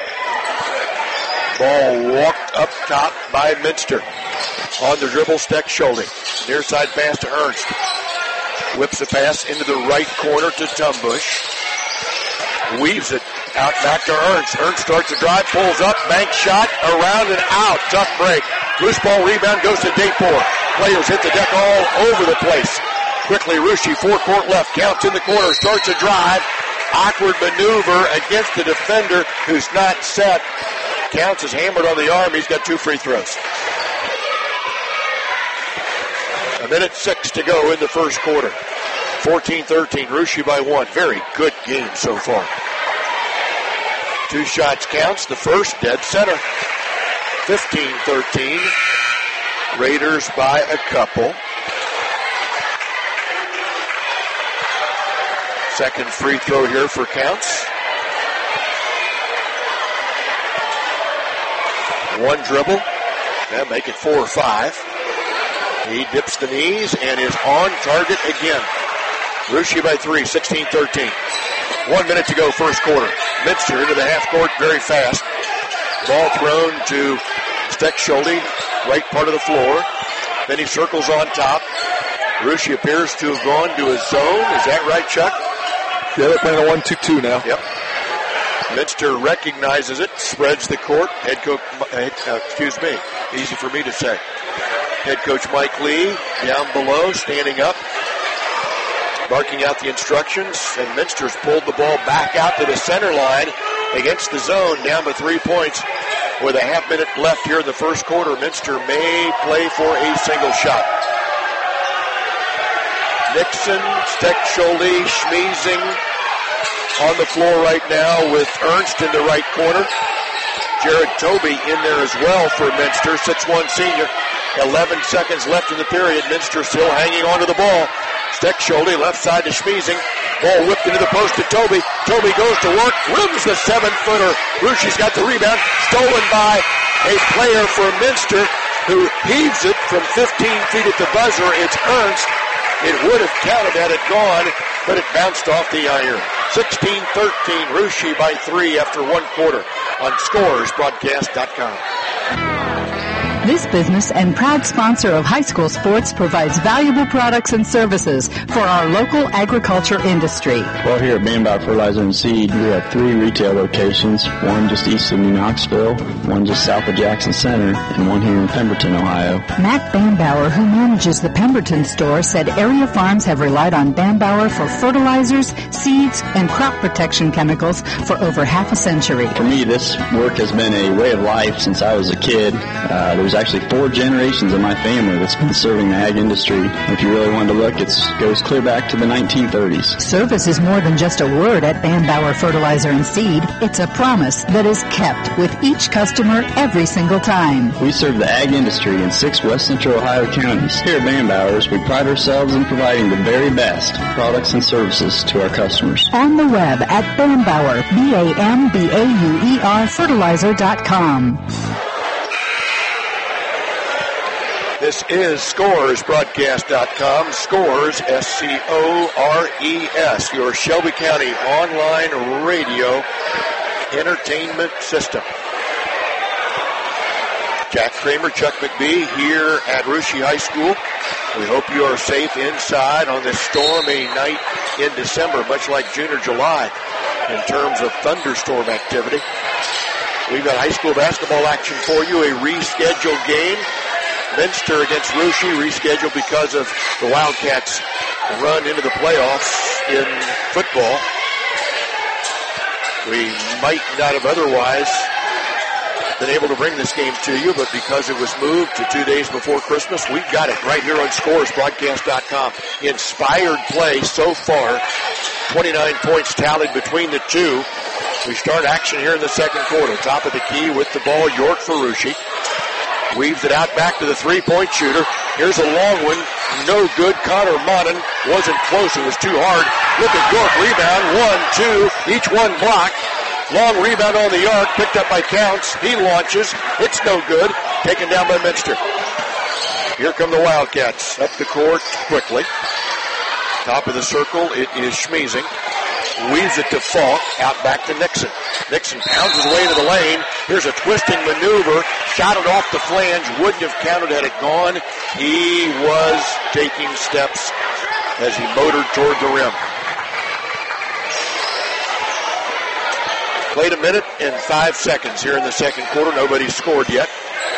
Ball walked up top by Minster. On the dribble, Steck Schulte. Near side pass to Ernst. Whips a pass into the right corner to Tumbush. Weaves it out back to Ernst. Ernst starts to drive, pulls up, bank shot, around and out. Tough break. Loose ball rebound goes to Dayport. Players hit the deck all over the place. Quickly, Russia, four-court left, counts in the corner, starts a drive. Awkward maneuver against the defender who's not set. Counts is hammered on the arm. He's got two free throws. A minute six to go in the first quarter. fourteen thirteen, Russia by one. Very good game so far. Two shots counts. The first dead center. fifteen thirteen. Raiders by a couple. Second free throw here for Counts. One dribble. That'll make it four or five. He dips the knees and is on target again. Russia by three, sixteen thirteen. One minute to go, first quarter. Minster into the half court very fast. Ball thrown to Steck Schulte, right part of the floor. Then he circles on top. Russia appears to have gone to his zone. Is that right, Chuck? Yeah, they're playing a one two two now. Yep. Minster recognizes it, spreads the court. Head coach, uh, excuse me, easy for me to say. Head coach Mike Lee down below, standing up, barking out the instructions, and Minster's pulled the ball back out to the center line against the zone, down to three points. With a half minute left here in the first quarter, Minster may play for a single shot. Nixon, Steck Schulte, Schmeezing on the floor right now with Ernst in the right corner. Jared Toby in there as well for Minster, six one senior. eleven seconds left in the period. Minster still hanging onto the ball. Steck Schulte, left side to Schmeezing. Ball whipped into the post to Toby. Toby goes to work, rims the seven-footer. Russia's got the rebound, stolen by a player for Minster who heaves it from fifteen feet at the buzzer. It's Ernst. It would have counted had it gone, but it bounced off the iron. sixteen thirteen, Russia by three after one quarter on Scores Broadcast dot com. This business and proud sponsor of high school sports provides valuable products and services for our local agriculture industry. Well, here at Bambauer Fertilizer and Seed, we have three retail locations, one just east of New Knoxville, one just south of Jackson Center, and one here in Pemberton, Ohio. Matt Bambauer, who manages the Pemberton store, said area farms have relied on Bambauer for fertilizers, seeds, and crop protection chemicals for over half a century. For me, this work has been a way of life since I was a kid. Uh, there's actually four generations of my family that's been serving the ag industry. If you really wanted to look, it goes clear back to the nineteen thirties. Service is more than just a word at Bambauer Fertilizer and Seed. It's a promise that is kept with each customer every single time. We serve the ag industry in six west central Ohio counties. Here at Bambauer's, we pride ourselves in providing the very best products and services to our customers. On the web at Bambauer, B A M B A U E R fertilizer dot com. This is Scores Broadcast dot com. Scores, S C O R E S, your Shelby County online radio entertainment system. Jack Kramer, Chuck McBee here at Russia High School. We hope you are safe inside on this stormy night in December, much like June or July in terms of thunderstorm activity. We've got high school basketball action for you, a rescheduled game. Minster against Russia, rescheduled because of the Wildcats' run into the playoffs in football. We might not have otherwise been able to bring this game to you, but because it was moved to two days before Christmas, we've got it right here on scores broadcast dot com. Inspired play so far. twenty-nine points tallied between the two. We start action here in the second quarter. Top of the key with the ball, York Ferrucci. Weaves it out back to the three-point shooter. Here's a long one. No good. Connor Monin wasn't close. It was too hard. Look at York. Rebound. One, two. Each one blocked. Long rebound on the arc. Picked up by Counts. He launches. It's no good. Taken down by Minster. Here come the Wildcats. Up the court quickly. Top of the circle. It is Schmeezing. Weaves it to Falk. Out back to Nixon. Nixon pounds his way to the lane. Here's a twisting maneuver. Shot it off the flange. Wouldn't have counted had it gone. He was taking steps as he motored toward the rim. Played a minute and five seconds here in the second quarter. Nobody's scored yet.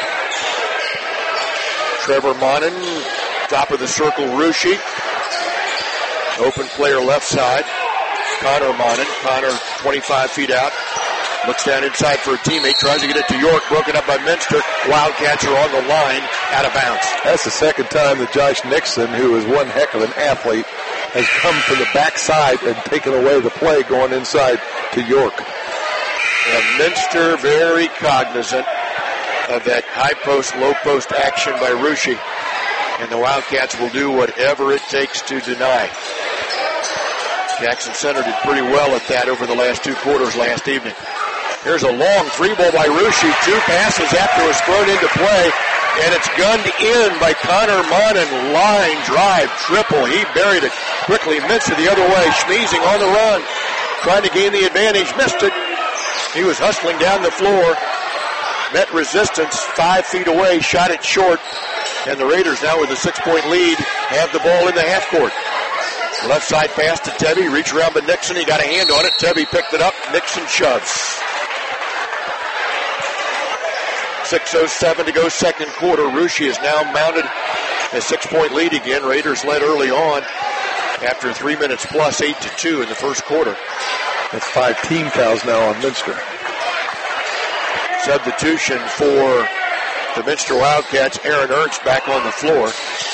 Trevor Monin, top of the circle, Ruschi. Open player left side. Connor Monin. Connor twenty-five feet out. Looks down inside for a teammate. Tries to get it to York. Broken up by Minster. Wildcats are on the line. Out of bounds. That's the second time that Josh Nixon, who is one heck of an athlete, has come from the backside and taken away the play going inside to York. And Minster very cognizant of that high post, low post action by Ruschi. And the Wildcats will do whatever it takes to deny. Jackson Center did pretty well at that over the last two quarters last evening. Here's a long three ball by Ruschi. Two passes after it was thrown into play. And it's gunned in by Connor Monin. Line drive, triple. He buried it quickly. Minster the other way. Schmeezing on the run. Trying to gain the advantage. Missed it. He was hustling down the floor. Met resistance five feet away. Shot it short. And the Raiders now with a six-point lead have the ball in the half court. Left side pass to Tebby. Reach around by Nixon. He got a hand on it. Tebby picked it up. Nixon shoves. six oh seven to go second quarter. Ruschi is now mounted a six-point lead again. Raiders led early on after three minutes plus, eight to two in the first quarter. That's five team fouls now on Minster. Substitution for the Minster Wildcats. Aaron Ernst back on the floor.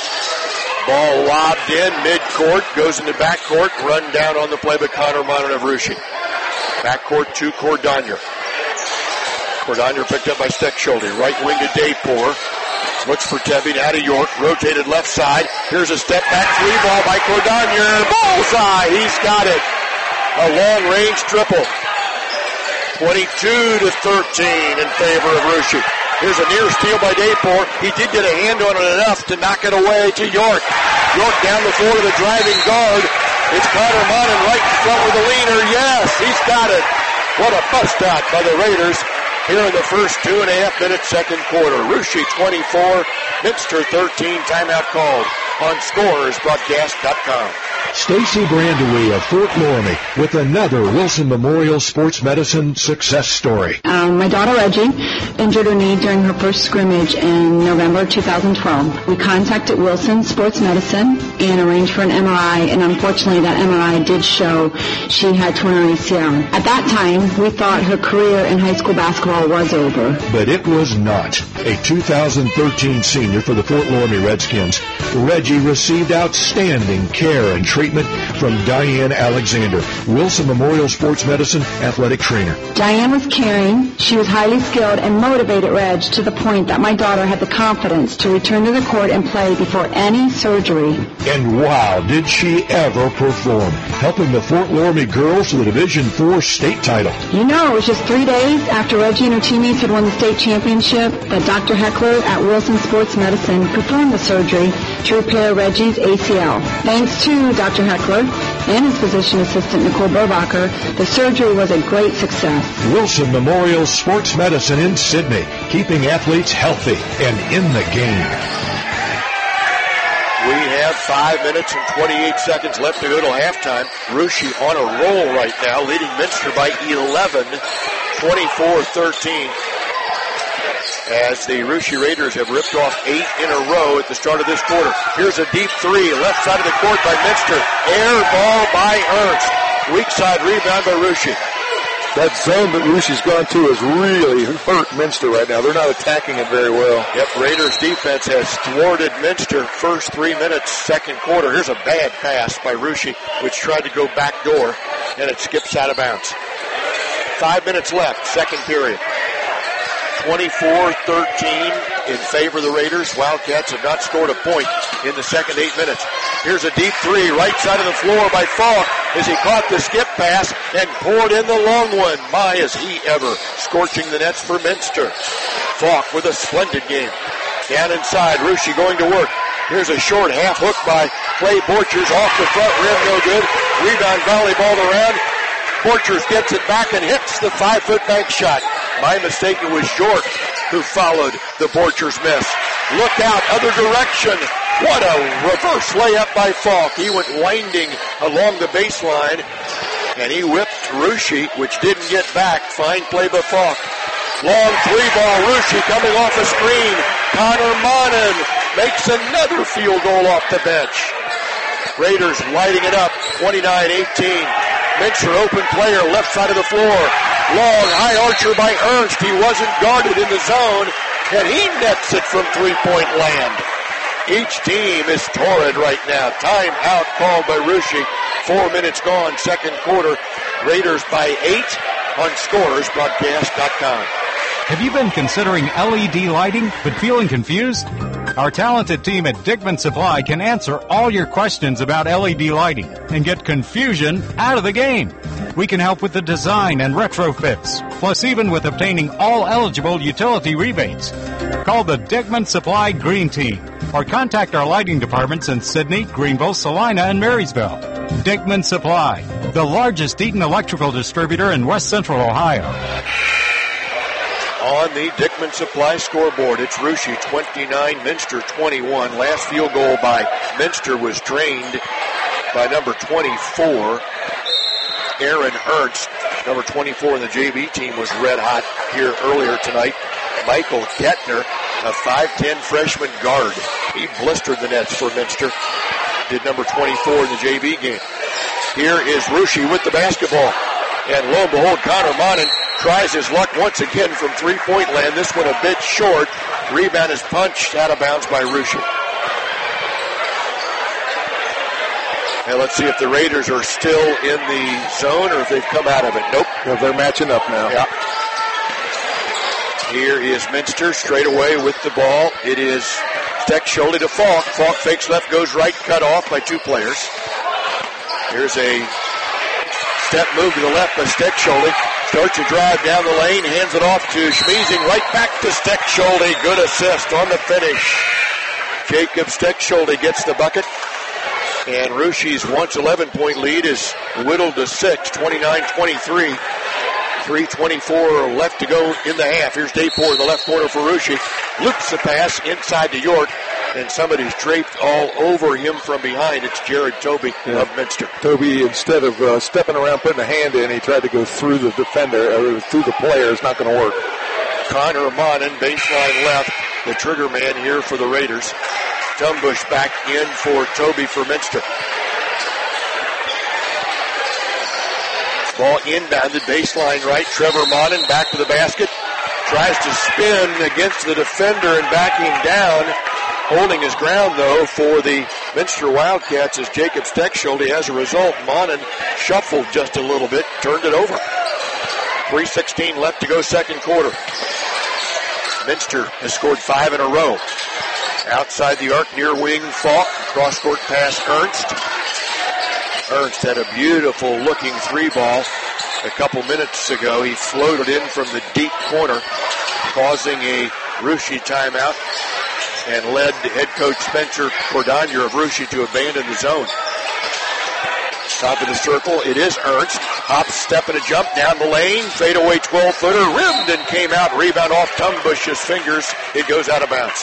Ball lobbed in mid-court, goes into backcourt, run down on the play by Connor Monin of Ruschi. Backcourt to Cordonier. Cordonier picked up by Steckschulte. Right wing to Daypore. Looks for Tebby, now to York. Rotated left side. Here's a step back three ball by Cordonier. Bullseye! He's got it. A long-range triple. twenty-two to thirteen in favor of Ruschi. Here's a near steal by Daypore. He did get a hand on it enough to knock it away to York. York down the floor to the driving guard. It's Connor Monin right in front with a leaner. Yes, he's got it. What a bust out by the Raiders here in the first two and a half minutes, second quarter. Ruschi twenty-four, Minster thirteen. Timeout called on scores broadcast dot com. Stacy Brandewee of Fort Loramie with another Wilson Memorial Sports Medicine success story. Um, my daughter Reggie injured her knee during her first scrimmage in November two thousand twelve. We contacted Wilson Sports Medicine and arranged for an M R I, and unfortunately that M R I did show she had torn her A C L. At that time, we thought her career in high school basketball was over. But it was not. A two thousand thirteen senior for the Fort Loramie Redskins, Reggie received outstanding care and treatment from Diane Alexander, Wilson Memorial Sports Medicine athletic trainer. Diane was caring, she was highly skilled, and motivated Reg to the point that my daughter had the confidence to return to the court and play before any surgery. And wow, did she ever perform, helping the Fort Loramie girls to the Division four state title. You know, it was just three days after Reggie and her teammates had won the state championship that Doctor Heckler at Wilson Sports Medicine performed the surgery to repair Reggie's A C L. Thanks to Doctor Heckler and his physician assistant Nicole Burbacher, the surgery was a great success. Wilson Memorial Sports Medicine in Sydney, keeping athletes healthy and in the game. We have five minutes and twenty-eight seconds left to go till halftime. Ruschi on a roll right now, leading Minster by eleven, twenty-four thirteen. As the Ruschi Raiders have ripped off eight in a row at the start of this quarter. Here's a deep three, left side of the court by Minster. Air ball by Ernst. Weak side rebound by Ruschi. That zone that Russia's gone to has really hurt Minster right now. They're not attacking it very well. Yep, Raiders defense has thwarted Minster first three minutes, second quarter. Here's a bad pass by Russia, which tried to go back door, and it skips out of bounds. Five minutes left, second period. twenty-four thirteen in favor of the Raiders. Wildcats have not scored a point in the second eight minutes. Here's a deep three, right side of the floor by Falk as he caught the skip pass and poured in the long one. My, is he ever scorching the nets for Minster. Falk with a splendid game. Down inside, Russia going to work. Here's a short half hook by Clay Borchers off the front rim, no good. Rebound volleyball around. Borchers gets it back and hits the five-foot bank shot. My mistake, it was York who followed the Borchers miss. Look out, other direction. What a reverse layup by Falk. He went winding along the baseline, and he whipped Russia, which didn't get back. Fine play by Falk. Long three ball, Russia coming off a screen. Connor Monin makes another field goal off the bench. Raiders lighting it up, twenty-nine eighteen. Minster open player, left side of the floor. Long, high archer by Ernst. He wasn't guarded in the zone, and he nets it from three-point land. Each team is torrid right now. Timeout called by Russia. Four minutes gone, second quarter. Raiders by eight on Scores Broadcast dot com. Have you been considering L E D lighting but feeling confused? Our talented team at Dickman Supply can answer all your questions about L E D lighting and get confusion out of the game. We can help with the design and retrofits, plus even with obtaining all eligible utility rebates. Call the Dickman Supply Green Team or contact our lighting departments in Sidney, Greenville, Salina, and Marysville. Dickman Supply, the largest Eaton electrical distributor in West Central Ohio. On the Dickman Supply scoreboard, it's Russia twenty-nine, Minster twenty-one. Last field goal by Minster was drained by number twenty-four, Aaron Ernst. Number twenty-four in the J V team was red hot here earlier tonight. Michael Kettner, a five ten freshman guard. He blistered the nets for Minster. Did number twenty-four in the J V game. Here is Russia with the basketball. And lo and behold, Connor Monin tries his luck once again from three-point land. This one a bit short. Rebound is punched out of bounds by Russia. And let's see if the Raiders are still in the zone or if they've come out of it. Nope. Well, they're matching up now. Yeah. Here is Minster straight away with the ball. It is Steck-Schulde to Falk. Falk fakes left, goes right, cut off by two players. Here's a step move to the left by Steck-Schulde. Starts to drive down the lane, hands it off to Schmiesing, right back to Steck-Schulde. Good assist on the finish. Jacob Steck-Schulde gets the bucket. And Russia's once eleven-point lead is whittled to six, twenty-nine twenty-three. three twenty-four left to go in the half. Here's Dayport in the left corner for Russia. Loops the pass inside to York. And somebody's draped all over him from behind. It's Jared Toby yeah. of Minster. Toby, instead of uh, stepping around, putting a hand in, he tried to go through the defender, or through the player. It's not going to work. Connor Monin, baseline left, the trigger man here for the Raiders. Tumbush back in for Toby for Minster. Ball inbounded, baseline right. Trevor Monin back to the basket. Tries to spin against the defender and back him down. Holding his ground, though, for the Minster Wildcats is Jacob Steck-Schulde. As a result, Monin shuffled just a little bit, turned it over. three sixteen left to go second quarter. Minster has scored five in a row. Outside the arc, near wing, Falk. Cross-court pass, Ernst. Ernst had a beautiful-looking three ball a couple minutes ago. He floated in from the deep corner, causing a Russia timeout, and led head coach Spencer Cordonier of Russia to abandon the zone. Top of the circle, it is Ernst. Hop, step, and a jump down the lane. Fadeaway twelve-footer, rimmed and came out. Rebound off Tumbush's fingers. It goes out of bounds.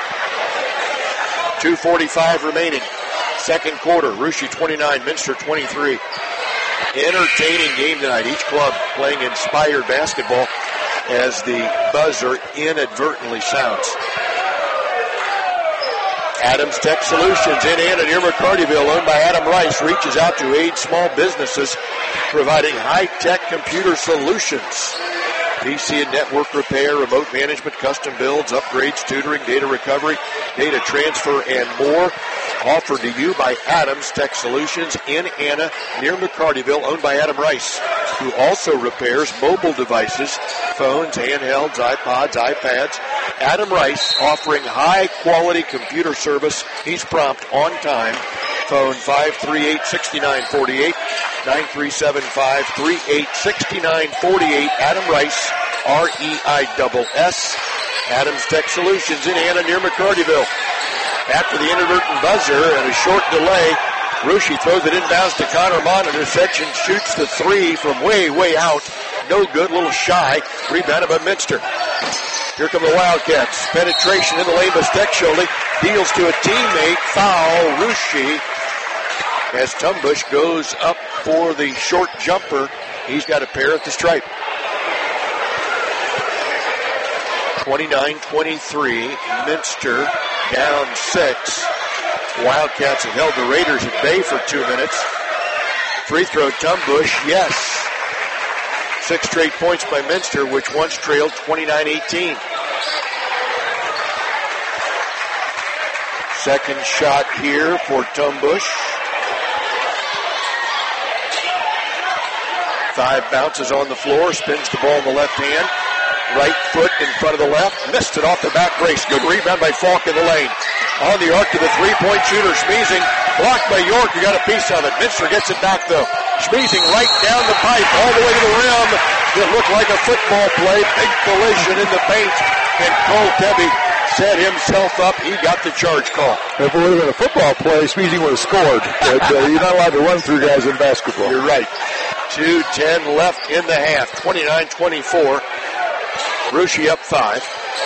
two forty-five remaining. Second quarter, Russia twenty-nine, Minster twenty-three. Entertaining game tonight. Each club playing inspired basketball as the buzzer inadvertently sounds. Adams Tech Solutions in Anna near McCartyville, owned by Adam Rice, reaches out to aid small businesses, providing high-tech computer solutions. P C and network repair, remote management, custom builds, upgrades, tutoring, data recovery, data transfer, and more. Offered to you by Adams Tech Solutions in Anna near McCartyville, owned by Adam Rice, who also repairs mobile devices, phones, handhelds, iPods, iPads. Adam Rice offering high-quality computer service. He's prompt, on time. Phone five three eight, six nine four eight, nine three seven, five three eight, six nine four eight. Adam Rice, R E I S S. Adams Tech Solutions in Anna near McCartyville. After the inadvertent buzzer and a short delay, Russia throws it inbounds to Connor Mott. Interception, shoots the three from way, way out. No good, a little shy. Rebounded by Minster. Here come the Wildcats. Penetration in the lane by Steckschulte. Deals to a teammate. Foul, Russia. As Tumbush goes up for the short jumper. He's got a pair at the stripe. twenty-nine twenty-three. Minster down six. Wildcats have held the Raiders at bay for two minutes. Free throw, Tumbush, yes. Six straight points by Minster, which once trailed twenty-nine eighteen. Second shot here for Tumbush. Five bounces on the floor, spins the ball in the left hand. Right foot in front of the left, missed it off the back brace. Good rebound by Falk in the lane. On the arc to the three-point shooter, Schmeezing, blocked by York, who got a piece of it. Minster gets it back, though. Schmeezing right down the pipe, all the way to the rim. It looked like a football play. Big collision in the paint, and Cole Tebby set himself up. He got the charge call. If it would have been a football play, Schmeezing would have scored. But uh, you're not allowed to run through guys in basketball. You're right. two ten left in the half, twenty-nine twenty-four. Russia up five.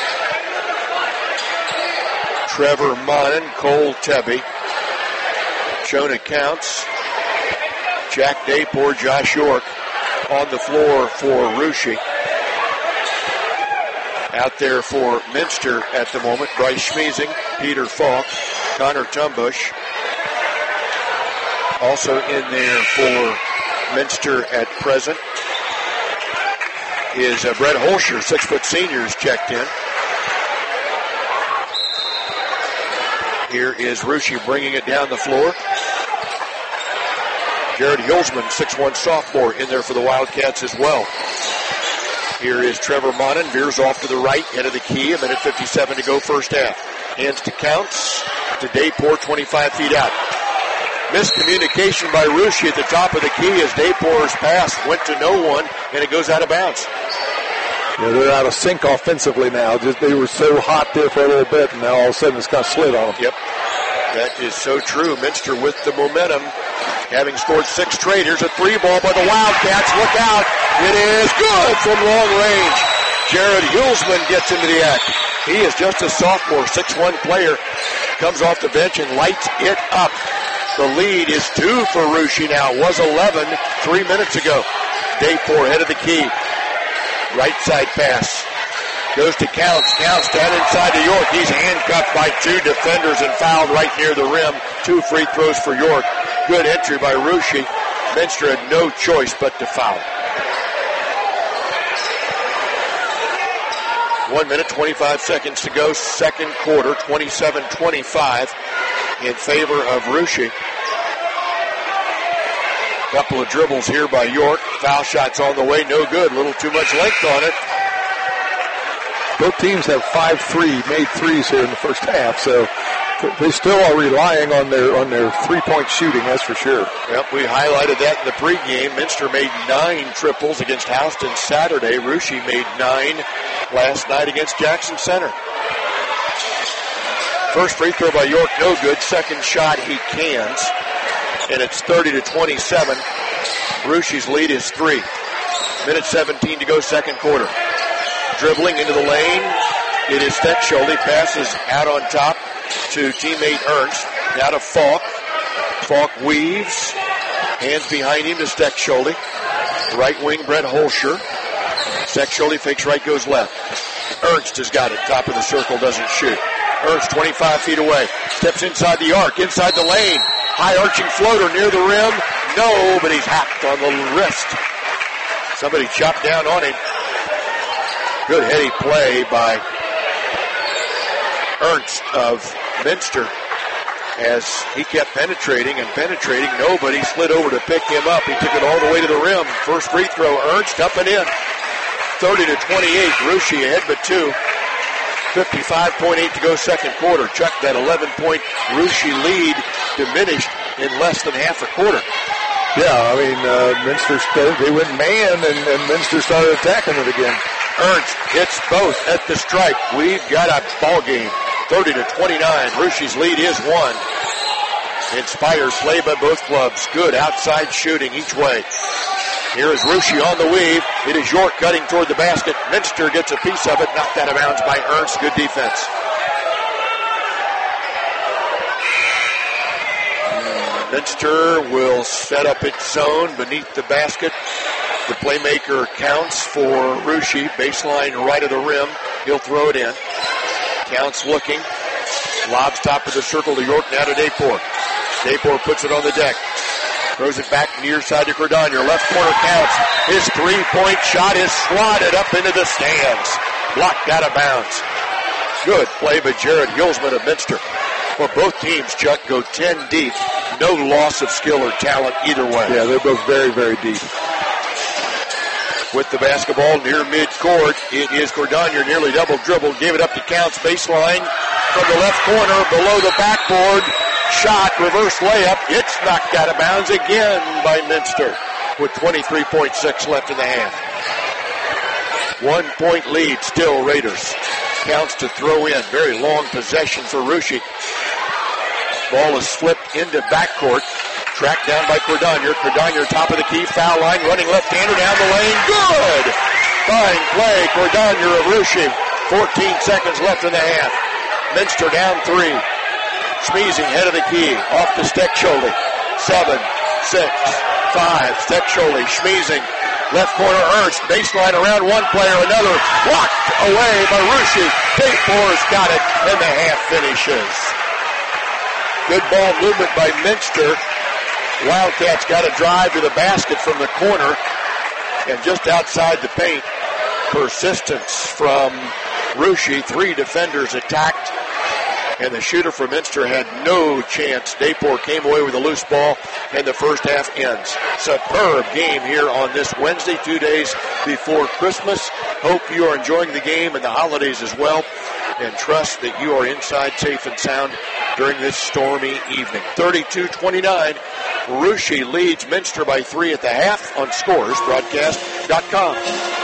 Trevor Monin, Cole Tebby. Shown accounts. Jack Daypor, Josh York on the floor for Russia. Out there for Minster at the moment. Bryce Schmeezing, Peter Falk, Connor Tumbush. Also in there for Minster at present is uh, Brett Holscher, six-foot seniors checked in. Here is Russia bringing it down the floor. Jared Hilsman, six one sophomore, in there for the Wildcats as well. Here is Trevor Monin, veers off to the right, head of the key, a minute fifty-seven to go first half. Hands to Counts, to Daypor, twenty-five feet out. Miscommunication by Russia at the top of the key as Daypor's pass went to no one, and it goes out of bounds. Yeah, they're out of sync offensively now. Just they were so hot there for a little bit, and now all of a sudden it's kind of slid on them. Yep, that is so true. Minster with the momentum, having scored six straight. Here's a three ball by the Wildcats. Look out. It is good from long range. Jared Hilsman gets into the act. He is just a sophomore, six one player. Comes off the bench and lights it up. The lead is two for Russia now. It was eleven three minutes ago. Daypor head of the key. Right side pass. Goes to Counts. Counts down inside to York. He's handcuffed by two defenders and fouled right near the rim. Two free throws for York. Good entry by Russia. Minster had no choice but to foul. One minute, twenty-five seconds to go. Second quarter, twenty-seven twenty-five in favor of Russia. Couple of dribbles here by York. Foul shots on the way, no good. A little too much length on it. Both teams have five three made threes here in the first half, so they still are relying on their on their three-point shooting, that's for sure. Yep, we highlighted that in the pregame. Minster made nine triples against Houston Saturday. Russia made nine last night against Jackson Center. First free throw by York, no good. Second shot, he cans. And it's thirty to twenty-seven. Russia's lead is three. Minute seventeen to go, second quarter. Dribbling into the lane. It is Steckschulte. Passes out on top to teammate Ernst. Now to Falk. Falk weaves. Hands behind him to Steckschulte. Right wing, Brett Holscher. Steckschulte fakes right, goes left. Ernst has got it. Top of the circle, doesn't shoot. Ernst twenty-five feet away. Steps inside the arc, inside the lane. High arching floater near the rim. No, but he's hacked on the wrist. Somebody chopped down on him. Good heady play by Ernst of Minster as he kept penetrating and penetrating. Nobody slid over to pick him up. He took it all the way to the rim. First free throw, Ernst up and in. thirty to twenty-eight. Russia ahead but two. fifty-five point eight to go second quarter. Chuck, that eleven-point Russia lead diminished in less than half a quarter. Yeah, I mean, uh, Minster, they went man, and, and Minster started attacking it again. Ernst hits both at the stripe. We've got a ball game. thirty to twenty-nine. Russia's lead is one. Inspired play by both clubs. Good outside shooting each way. Here is Russia on the weave. It is York cutting toward the basket. Minster gets a piece of it. Knocked out of bounds by Ernst. Good defense. Minster will set up its zone beneath the basket. The playmaker counts for Russia. Baseline right of the rim. He'll throw it in. Counts looking. Lobs top of the circle to York, now to Dayport. Dayport puts it on the deck. Throws it back near side to Cordonier. Left corner counts. His three-point shot is swatted up into the stands. Blocked out of bounds. Good play by Jared Gilsman of Minster. Well, both teams, Chuck, go ten deep. No loss of skill or talent either way. Yeah, they're both very, very deep. With the basketball near midcourt, it is Cordonier, nearly double dribble. Gave it up to Counts, baseline from the left corner, below the backboard. Shot, reverse layup. It's knocked out of bounds again by Minster with twenty-three point six left in the half. One point lead, still Raiders. Counts to throw in. Very long possession for Russia. Ball is flipped into backcourt. Tracked down by Cordonier. Cordonier top of the key, foul line, running left-hander down the lane. Good! Fine play, Cordonier of Russia. fourteen seconds left in the half. Minster down three. Schmeezing head of the key, off to Steckschulte. Seven, six, five. Steckschulte, Schmeezing. Left corner, Ernst. Baseline around one player, another. Blocked away by Russia. Dayport's got it, and the half finishes. Good ball movement by Minster. Wildcats got a drive to the basket from the corner, and just outside the paint, persistence from Russia. Three defenders attacked, and the shooter from Minster had no chance. Dayport came away with a loose ball, and the first half ends. Superb game here on this Wednesday, two days before Christmas. Hope you are enjoying the game and the holidays as well, and trust that you are inside safe and sound during this stormy evening. thirty-two twenty-nine. Russia leads Minster by three at the half on scores broadcast dot com.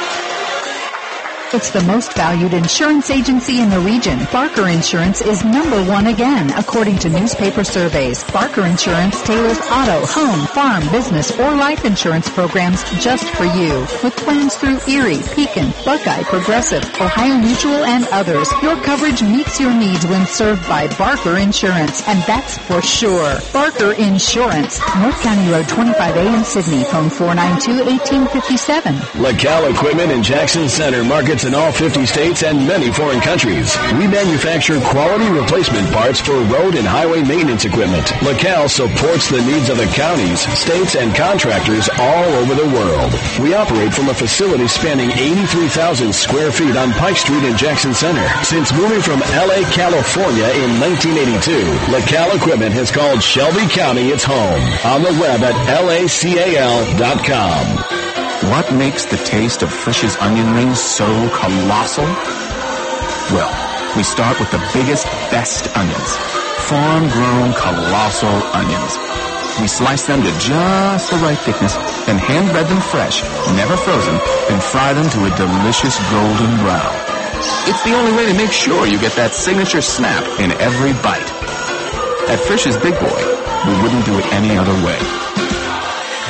It's the most valued insurance agency in the region. Barker Insurance is number one again, according to newspaper surveys. Barker Insurance tailors auto, home, farm, business, or life insurance programs just for you. With plans through Erie, Pekin, Buckeye, Progressive, Ohio Mutual, and others, your coverage meets your needs when served by Barker Insurance, and that's for sure. Barker Insurance, North County Road twenty-five A in Sydney, phone four nine two, one eight five seven. LaCal Equipment in Jackson Center markets in all fifty states and many foreign countries. We manufacture quality replacement parts for road and highway maintenance equipment. LaCal supports the needs of the counties, states, and contractors all over the world. We operate from a facility spanning eighty-three thousand square feet on Pike Street in Jackson Center. Since moving from L A, California in nineteen eighty-two, LaCal Equipment has called Shelby County its home. On the web at L A C A L dot com. What makes the taste of Frisch's onion rings so colossal? Well, we start with the biggest, best onions. Farm-grown, colossal onions. We slice them to just the right thickness, then hand-bread them fresh, never frozen, then fry them to a delicious golden brown. It's the only way to make sure you get that signature snap in every bite. At Frisch's Big Boy, we wouldn't do it any other way.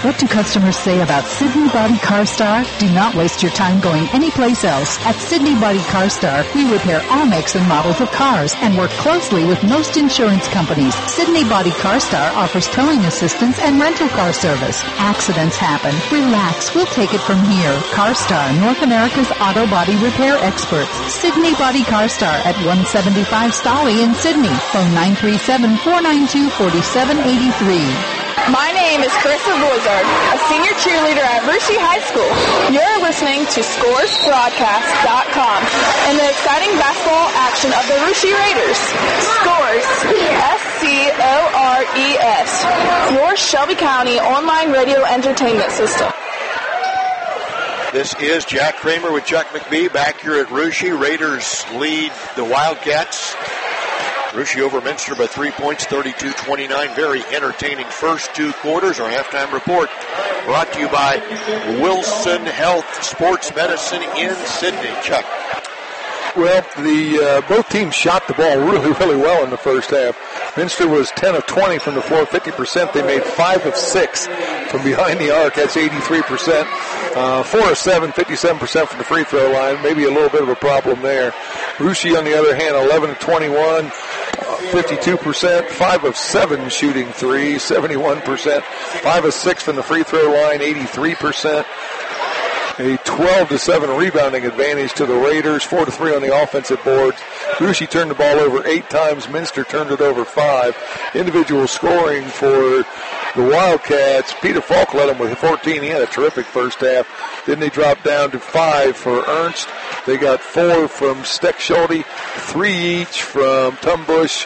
What do customers say about Sydney Body Car Star? Do not waste your time going anyplace else. At Sydney Body Car Star, we repair all makes and models of cars and work closely with most insurance companies. Sydney Body Car Star offers towing assistance and rental car service. Accidents happen. Relax. We'll take it from here. Car Star, North America's auto body repair experts. Sydney Body Car Star at one seventy-five Stolly in Sydney. Phone nine three seven, four nine two, four seven eight three. My name is Carissa Boisard, a senior cheerleader at Russia High School. You're listening to Scores Broadcast dot com and the exciting basketball action of the Russia Raiders. Scores, S C O R E S, your Shelby County online radio entertainment system. This is Jack Kramer with Chuck McBee back here at Russia. Raiders lead the Wildcats. Russia over Minster by three points, thirty-two twenty-nine. Very entertaining first two quarters. Our halftime report brought to you by Wilson Health Sports Medicine in Sydney. Chuck. Well, the uh, both teams shot the ball really, really well in the first half. Minster was ten of twenty from the floor, fifty percent. They made five of six from behind the arc. That's eighty-three percent. Uh, four of seven, fifty-seven percent from the free throw line. Maybe a little bit of a problem there. Russia, on the other hand, eleven of twenty-one, fifty-two percent. five of seven shooting three, seventy-one percent. five of six from the free throw line, eighty-three percent. A twelve to seven rebounding advantage to the Raiders, four to three on the offensive boards. Russia turned the ball over eight times. Minster turned it over five. Individual scoring for the Wildcats. Peter Falk led them with fourteen. He had a terrific first half. Then they dropped down to five for Ernst. They got four from Steck Schulte, three each from Tumbush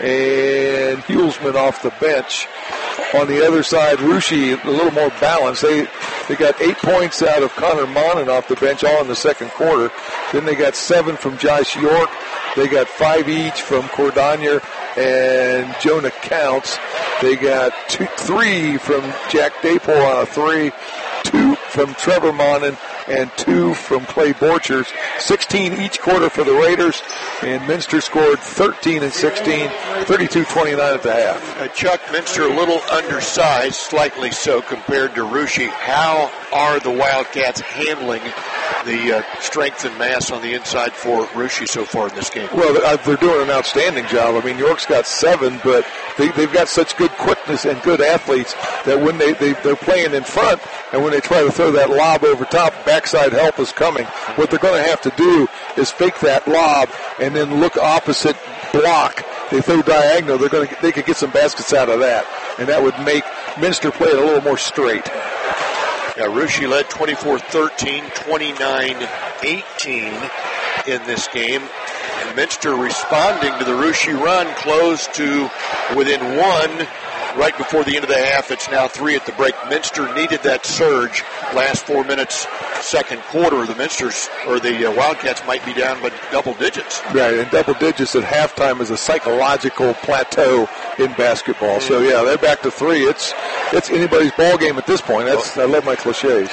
and Hulsman off the bench. On the other side, Russia a little more balanced. They they got eight points out of Connor Monin off the bench, all in the second quarter. Then they got seven from Josh York. They got five each from Cordonier and Jonah Counts. They got two, three from Jack Daypole on a three, two from Trevor Monin, and two from Clay Borchers. sixteen each quarter for the Raiders, and Minster scored thirteen and sixteen, thirty-two twenty-nine at the half. Uh, Chuck, Minster a little undersized, slightly so compared to Russia. How are the Wildcats handling the uh, strength and mass on the inside for Russia so far in this game? Well, they're doing an outstanding job. I mean, York's got seven, but they, they've got such good quickness and good athletes that when they, they, they're playing in front and when they try to throw that lob over top, backside help is coming. What they're going to have to do is fake that lob and then look opposite block. They throw diagonal, they're going to they could get some baskets out of that, and that would make Minster play it a little more straight. Yeah, Russia led twenty-four thirteen, twenty-nine eighteen in this game. And Minster responding to the Russia run, close to within one right before the end of the half. It's now three at the break. Minster needed that surge last four minutes, second quarter. The Minsters, or the uh, Wildcats might be down by double digits. Right, and double digits at halftime is a psychological plateau in basketball. Mm-hmm. So, yeah, they're back to three. It's it's anybody's ball game at this point. That's I love my cliches.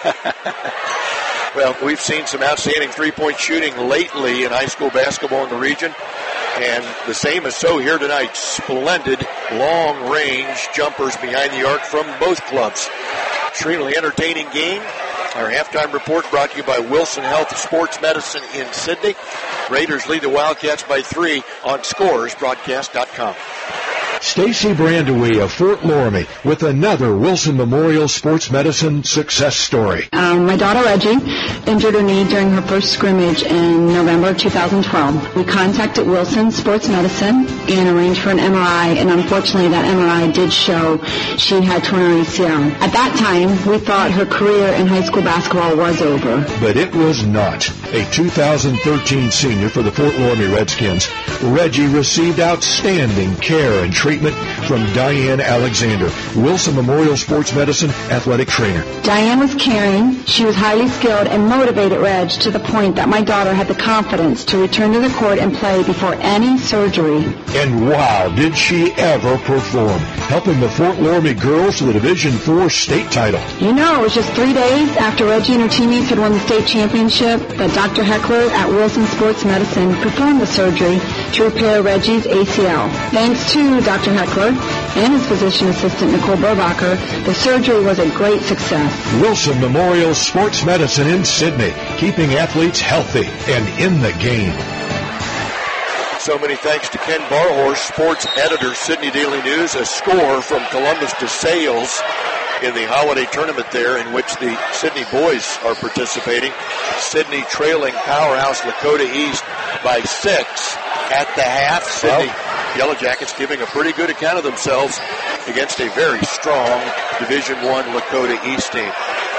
Well, we've seen some outstanding three-point shooting lately in high school basketball in the region, and the same is so here tonight. Splendid long-range jumpers behind the arc from both clubs. Extremely entertaining game. Our halftime report brought to you by Wilson Health Sports Medicine in Sydney. Raiders lead the Wildcats by three on Scores Broadcast dot com. Stacy Brandewee of Fort Loramie with another Wilson Memorial Sports Medicine success story. Um, my daughter Reggie injured her knee during her first scrimmage in November two thousand twelve. We contacted Wilson Sports Medicine and arranged for an M R I, and unfortunately that M R I did show she had torn her A C L. At that time, we thought her career in high school basketball was over. But it was not. A two thousand thirteen senior for the Fort Loramie Redskins, Reggie received outstanding care and treatment from Diane Alexander, Wilson Memorial Sports Medicine athletic trainer. Diane was caring, she was highly skilled, and motivated Reg to the point that my daughter had the confidence to return to the court and play before any surgery. And wow, did she ever perform, helping the Fort Loramie girls to the Division four state title. You know, it was just three days after Reggie and her teammates had won the state championship that Doctor Heckler at Wilson Sports Medicine performed the surgery to repair Reggie's A C L. Thanks to Doctor Heckler, and his physician assistant, Nicole Burbacher, the surgery was a great success. Wilson Memorial Sports Medicine in Sidney, keeping athletes healthy and in the game. So many thanks to Ken Barhorst, sports editor, Sidney Daily News. A score from Columbus to Sales in the holiday tournament there, in which the Sidney boys are participating. Sidney trailing powerhouse Lakota East by six at the half. Sidney well, Yellow Jackets giving a pretty good account of themselves against a very strong Division One Lakota East team.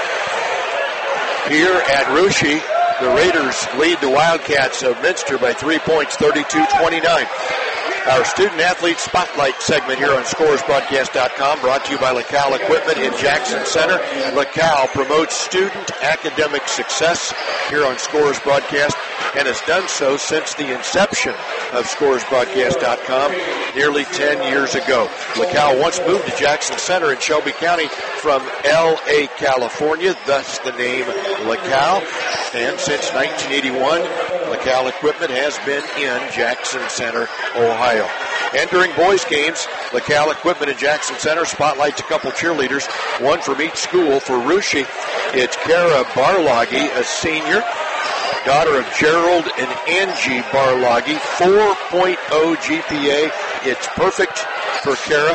Here at Russia, the Raiders lead the Wildcats of Minster by three points, thirty-two twenty-nine. Our Student Athlete Spotlight segment here on Scores Broadcast dot com, brought to you by LaCal Equipment in Jackson Center. LaCal promotes student academic success here on Scores Broadcast, and has done so since the inception of Scores Broadcast dot com nearly ten years ago. LaCal once moved to Jackson Center in Shelby County from L A, California, thus the name LaCal. And since nineteen eighty-one, LaCal Equipment has been in Jackson Center, Ohio. And during boys' games, LaCal Equipment in Jackson Center spotlights a couple cheerleaders, one from each school. For Russia, it's Kara Barloggy, a senior, daughter of Gerald and Angie Barloggy, four point oh G P A. It's perfect for Kara.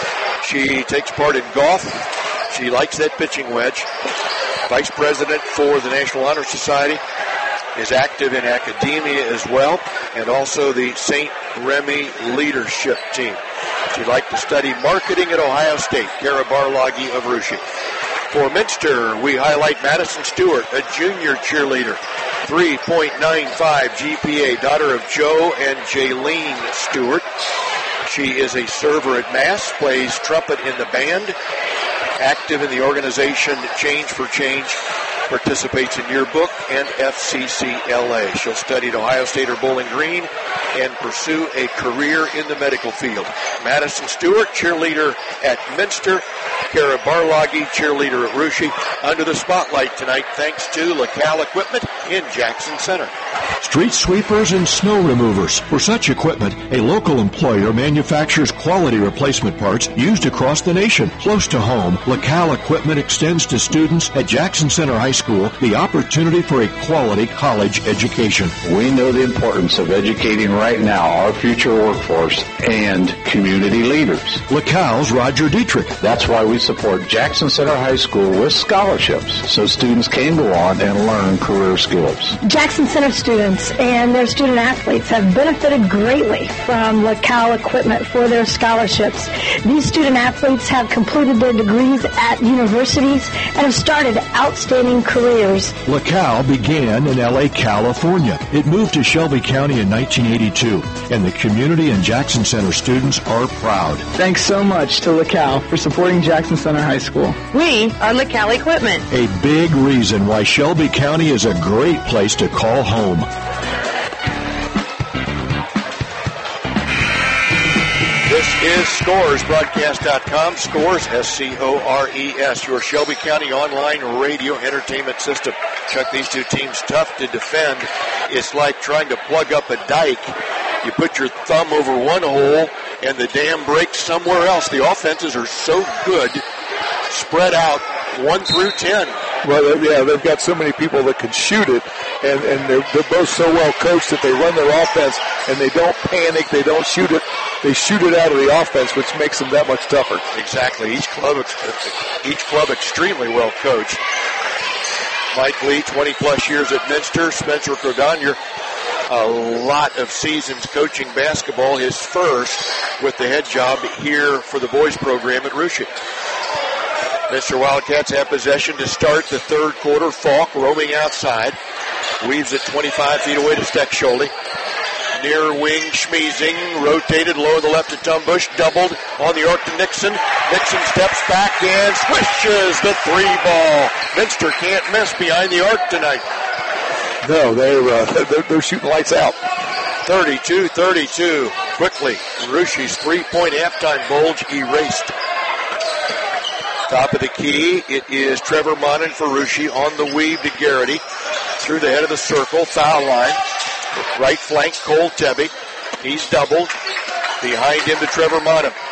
She takes part in golf. She likes that pitching wedge. Vice president for the National Honor Society, is active in academia as well, and also the Saint Remy leadership team. She'd like to study marketing at Ohio State. Kara Barloggy of Russia. For Minster, we highlight Madison Stewart, a junior cheerleader, three point nine five G P A, daughter of Joe and Jaylene Stewart. She is a server at Mass, plays trumpet in the band, active in the organization Change for Change, participates in Yearbook and F C C L A. She'll study at Ohio State or Bowling Green and pursue a career in the medical field. Madison Stewart, cheerleader at Minster. Kara Barloggy, cheerleader at Russia, under the spotlight tonight thanks to LaCal Equipment in Jackson Center. Street sweepers and snow removers. For such equipment, a local employer manufactures quality replacement parts used across the nation. Close to home, LaCal Equipment extends to students at Jackson Center High School the opportunity for a quality college education. We know the importance of educating right now our future workforce and community leaders. LaCal's Roger Dietrich. That's why we support Jackson Center High School with scholarships so students can go on and learn career skills. Jackson Center students and their student athletes have benefited greatly from LaCal Equipment for their scholarships. These student athletes have completed their degrees at universities and have started outstanding careers. LaCal began in L A, California. It moved to Shelby County in nineteen eighty-two, and the community and Jackson Center students are proud. Thanks so much to LaCal for supporting Jackson Center High School. We are LaCal Equipment. A big reason why Shelby County is a great place to call home. This is Scores Broadcast dot com. Scores, S C O R E S, your Shelby County online radio entertainment system. Chuck, these two teams tough to defend. It's like trying to plug up a dike. You put your thumb over one hole and the dam breaks somewhere else. The offenses are so good, spread out one through ten. Well, yeah, they've got so many people that can shoot it, and, and they're, they're both so well coached that they run their offense, and they don't panic, they don't shoot it, they shoot it out of the offense, which makes them that much tougher. Exactly. Each club, each club extremely well coached. Mike Lee, twenty plus years at Minster. Spencer Crodonier, a lot of seasons coaching basketball, his first with the head job here for the boys program at Russia. Mister Wildcats have possession to start the third quarter. Falk roaming outside. Weaves it twenty-five feet away to Steckschulte. Near wing, Schmeezing, rotated low to the left to Tumbush, doubled on the arc to Nixon. Nixon steps back and swishes the three ball. Minster can't miss behind the arc tonight. No, they're, uh, they're, they're shooting lights out. thirty-two thirty-two. Quickly, Russia's three-point halftime bulge erased. Top of the key, it is Trevor Monin for Russia on the weave to Garrity. Through the head of the circle, foul line. Right flank, Cole Tebby. He's doubled. Behind him to Trevor Monin.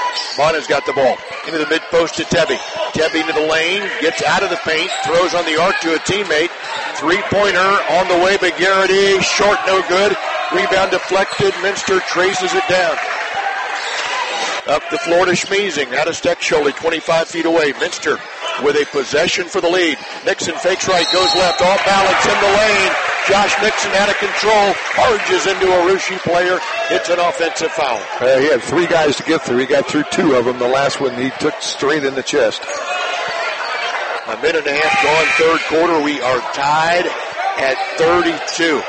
Mona's got the ball. Into the mid post to Tebby. Tebby into the lane, gets out of the paint, throws on the arc to a teammate. Three-pointer on the way by Garrity. Short, no good. Rebound deflected. Minster traces it down. Up the floor to Schmeezing. Out of Steckschulte, twenty-five feet away. Minster with a possession for the lead. Nixon fakes right, goes left, off balance in the lane. Josh Nixon out of control, barges into a Russia player. It's an offensive foul. Uh, he had three guys to get through. He got through two of them. The last one he took straight in the chest. A minute and a half gone, third quarter. We are tied at thirty-two.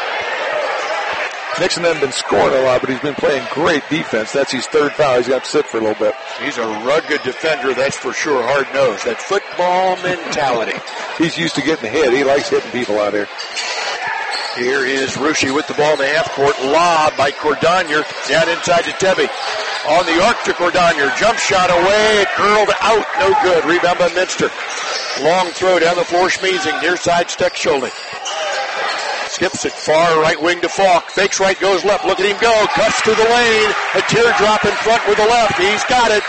Nixon hasn't been scoring a lot, but he's been playing great defense. That's his third foul. He's got to sit for a little bit. He's a rugged defender, that's for sure. Hard-nosed. That football mentality. He's used to getting hit. He likes hitting people out here. Here is Russia with the ball in the half court. Lob by Cordonier. Down inside to Tebby. On the arc to Cordonier. Jump shot away. Curled out. No good. Rebound by Minster. Long throw down the floor. Schmeezing. Near side Steckschulte. Skips it far right wing to Falk. Fakes right, goes left. Look at him go. Cuts to the lane. A teardrop in front with the left. He's got it.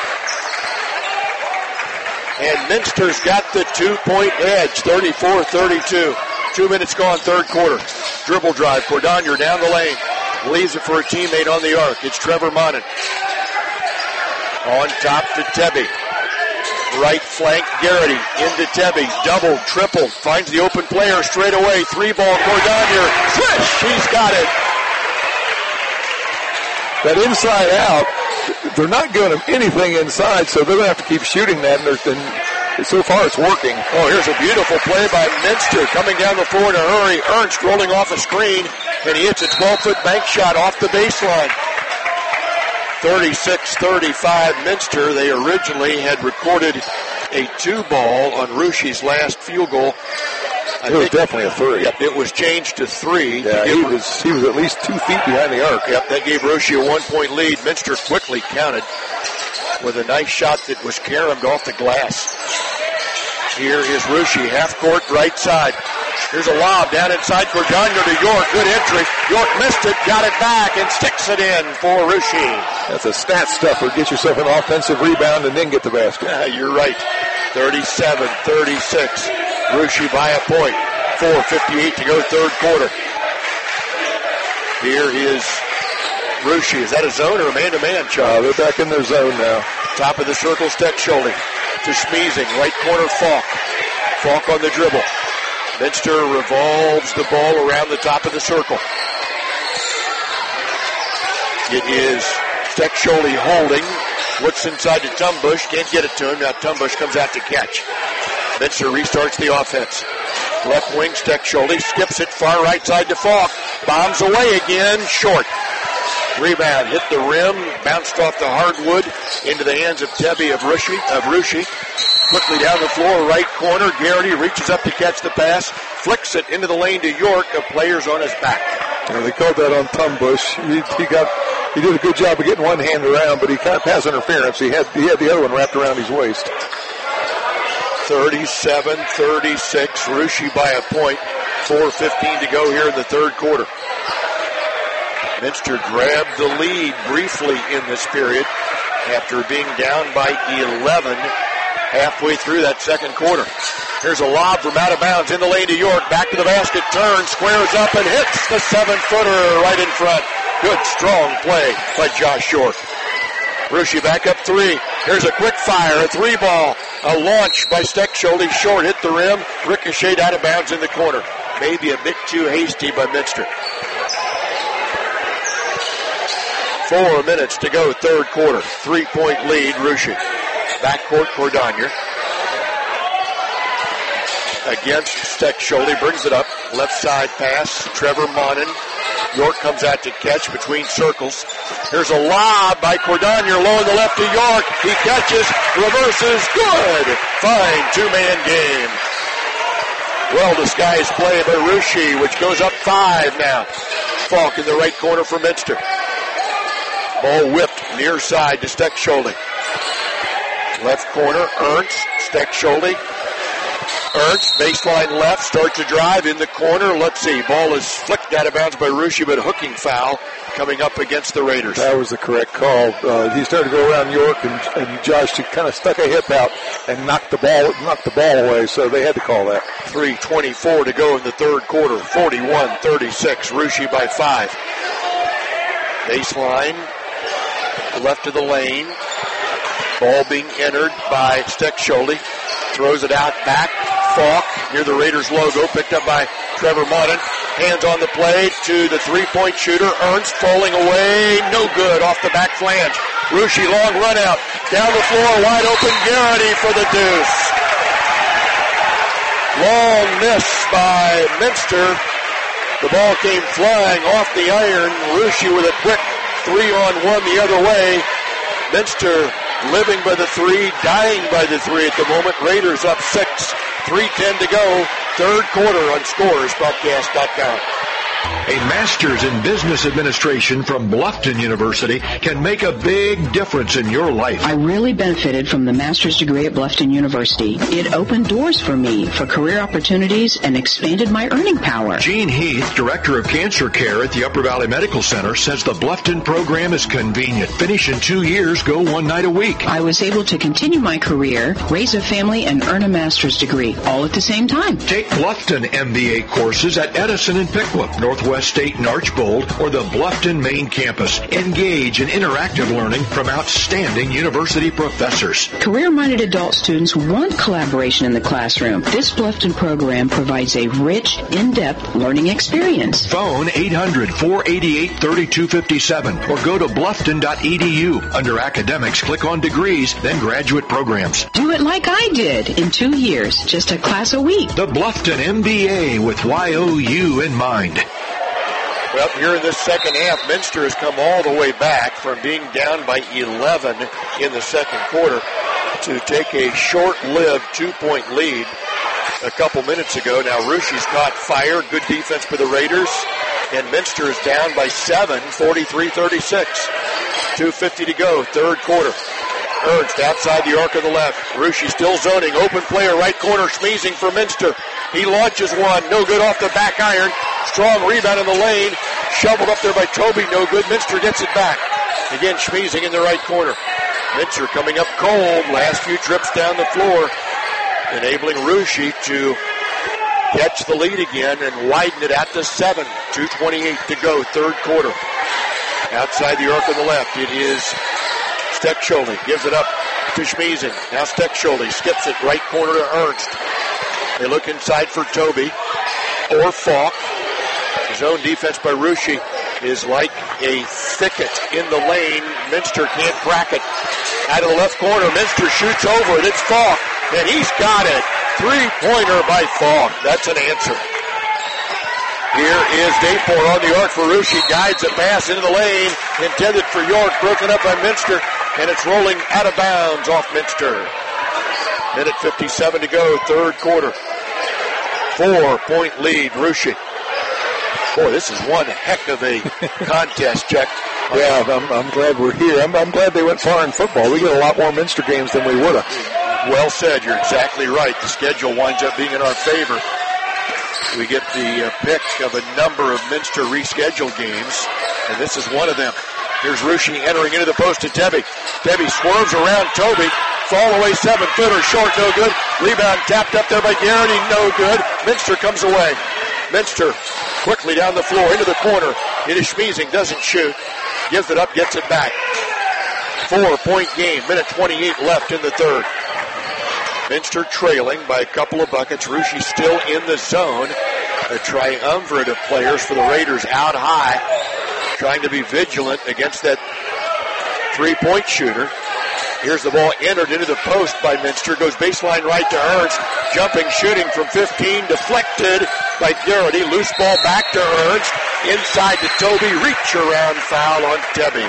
And Minster's got the two-point edge. thirty-four thirty-two. Two minutes gone, third quarter. Dribble drive. Cordonier down the lane. Leaves it for a teammate on the arc. It's Trevor Monin. On top to Tebby. Right flank, Garrity into Tebby. Double, triple. Finds the open player straight away. Three ball, Cordonier. Swish! He's got it. That inside out, they're not giving him anything inside, so they're going to have to keep shooting that, and, and so far it's working. Oh, here's a beautiful play by Minster coming down the floor in a hurry. Ernst rolling off a screen, and he hits a twelve-foot bank shot off the baseline. thirty-six thirty-five Minster. They originally had recorded a two ball on Russia's last field goal. I it was definitely a three. Yep, it was changed to three. Yeah, he was he was at least two feet behind the arc. Yep, that gave Russia a one-point lead. Minster quickly counted with a nice shot that was caromed off the glass. Here is Russia, half court, right side. Here's a lob down inside Cordonier to York. Good entry. York missed it, got it back, and sticks it in for Russia. That's a stat stuffer. Get yourself an offensive rebound and then get the basket. Yeah, you're right. thirty-seven thirty-six. Russia by a point. four fifty-eight to go, third quarter. Here is Russia. Is that a zone or a man-to-man, Chuck? Uh, they're back in their zone now. Top of the circle, Steckschulte to Schmeezing. Right corner, Falk. Falk on the dribble. Minster revolves the ball around the top of the circle. It is Steckschulte holding. Looks inside to Tumbush. Can't get it to him. Now Tumbush comes out to catch. Minster restarts the offense. Left wing, Steckschulte skips it far right side to Falk. Bombs away again. Short. Rebound hit the rim. Bounced off the hardwood into the hands of Tebby of Russia. Of Russia. Quickly down the floor, right corner. Garrity reaches up to catch the pass. Flicks it into the lane to York. A player's on his back. Yeah, they called that on Tumbush. He, he got he did a good job of getting one hand around, but he caught pass interference. He had he had the other one wrapped around his waist. thirty-seven thirty-six. Russia by a point. four fifteen to go here in the third quarter. Minster grabbed the lead briefly in this period after being down by eleven halfway through that second quarter. Here's a lob from out of bounds in the lane to York. Back to the basket, turns, squares up, and hits the seven-footer right in front. Good, strong play by Josh York. Russia back up three. Here's a quick fire, a three ball. A launch by Steckschulte. Short, hit the rim, ricocheted out of bounds in the corner. Maybe a bit too hasty by Minster. Four minutes to go, third quarter. Three-point lead, Russia. Backcourt, Cordonier. Against Steckschulte, brings it up. Left side pass, Trevor Monin. York comes out to catch between circles. Here's a lob by Cordonier, low in the left to York. He catches, reverses, good. Fine two-man game. Well-disguised play by Russia, which goes up five now. Falk in the right corner for Minster. Ball whipped near side to Steckschulte. Left corner, Ernst, Steckschulte. Ernst, baseline left, starts to drive in the corner. Let's see, ball is flicked out of bounds by Russia, but hooking foul coming up against the Raiders. That was the correct call. Uh, he started to go around York, and, and Josh kind of stuck a hip out and knocked the ball, knocked the ball away. So they had to call that. three twenty-four to go in the third quarter. forty-one thirty-six. Russia by five. Baseline, left of the lane. Ball being entered by Steckschulte. Throws it out back. Falk near the Raiders logo, picked up by Trevor Modern. Hands on the play to the three-point shooter. Ernst falling away. No good off the back flange. Russia long run out. Down the floor, wide open. Garrity for the deuce. Long miss by Minster. The ball came flying off the iron. Russia with a quick three-on-one the other way. Minster living by the three, dying by the three at the moment. Raiders up six. three ten to go. Third quarter on scores broadcast dot com. A master's in business administration from Bluffton University can make a big difference in your life. I really benefited from the master's degree at Bluffton University. It opened doors for me for career opportunities and expanded my earning power. Gene Heath, Director of Cancer Care at the Upper Valley Medical Center, says the Bluffton program is convenient. Finish in two years, go one night a week. I was able to continue my career, raise a family, and earn a master's degree, all at the same time. Take Bluffton M B A courses at Edison and Pickwick, Northwest State and Archbold, or the Bluffton main campus. Engage in interactive learning from outstanding university professors. Career-minded adult students want collaboration in the classroom. This Bluffton program provides a rich, in-depth learning experience. Phone eight hundred, four eight eight, three two five seven or go to bluffton dot e d u. Under academics, click on degrees, then graduate programs. Do it like I did in two years, just a class a week. The Bluffton M B A with Y O U in mind. Well, here in this second half, Minster has come all the way back from being down by eleven in the second quarter to take a short-lived two-point lead a couple minutes ago. Now, Russia's caught fire. Good defense for the Raiders. And Minster is down by seven, forty-three thirty-six. two fifty to go, third quarter. Ernst outside the arc of the left. Russia still zoning. Open player, right corner, Schmeezing for Minster. He launches one. No good off the back iron. Strong rebound in the lane. Shoveled up there by Toby. No good. Minster gets it back. Again, Schmeezing in the right corner. Minster coming up cold. Last few trips down the floor. Enabling Russia to catch the lead again and widen it at the seven. two twenty-eight to go. Third quarter. Outside the arc on the left. It is Steckschulte. Gives it up to Schmeezing. Now Steckschulte skips it. Right corner to Ernst. They look inside for Toby or Falk. Zone defense by Russia is like a thicket in the lane. Minster can't crack it. Out of the left corner, Minster shoots over it. It's Falk, and he's got it. Three-pointer by Falk. That's an answer. Here is Dayport on the arc for Russia. Guides a pass into the lane, intended for York, broken up by Minster, and it's rolling out of bounds off Minster. Minute fifty-seven to go, third quarter. Four-point lead, Russia. Boy, this is one heck of a contest, Jack. Yeah, I'm, I'm glad we're here. I'm, I'm glad they went far in football. We get a lot more Minster games than we would have. Well said. You're exactly right. The schedule winds up being in our favor. We get the uh, pick of a number of Minster rescheduled games, and this is one of them. Here's Russia entering into the post to Tebby. Tebby swerves around Toby. Fall away seven-footer, short, no good. Rebound tapped up there by Garrity, no good. Minster comes away. Minster quickly down the floor into the corner. It is Schmeezing, doesn't shoot. Gives it up, gets it back. Four-point game, minute twenty-eight left in the third. Minster trailing by a couple of buckets. Russia still in the zone. A triumvirate of players for the Raiders out high, trying to be vigilant against that three-point shooter. Here's the ball entered into the post by Minster. Goes baseline right to Ernst. Jumping, shooting from fifteen. Deflected by Garrity. Loose ball back to Ernst. Inside to Toby. Reach around foul on Tebby.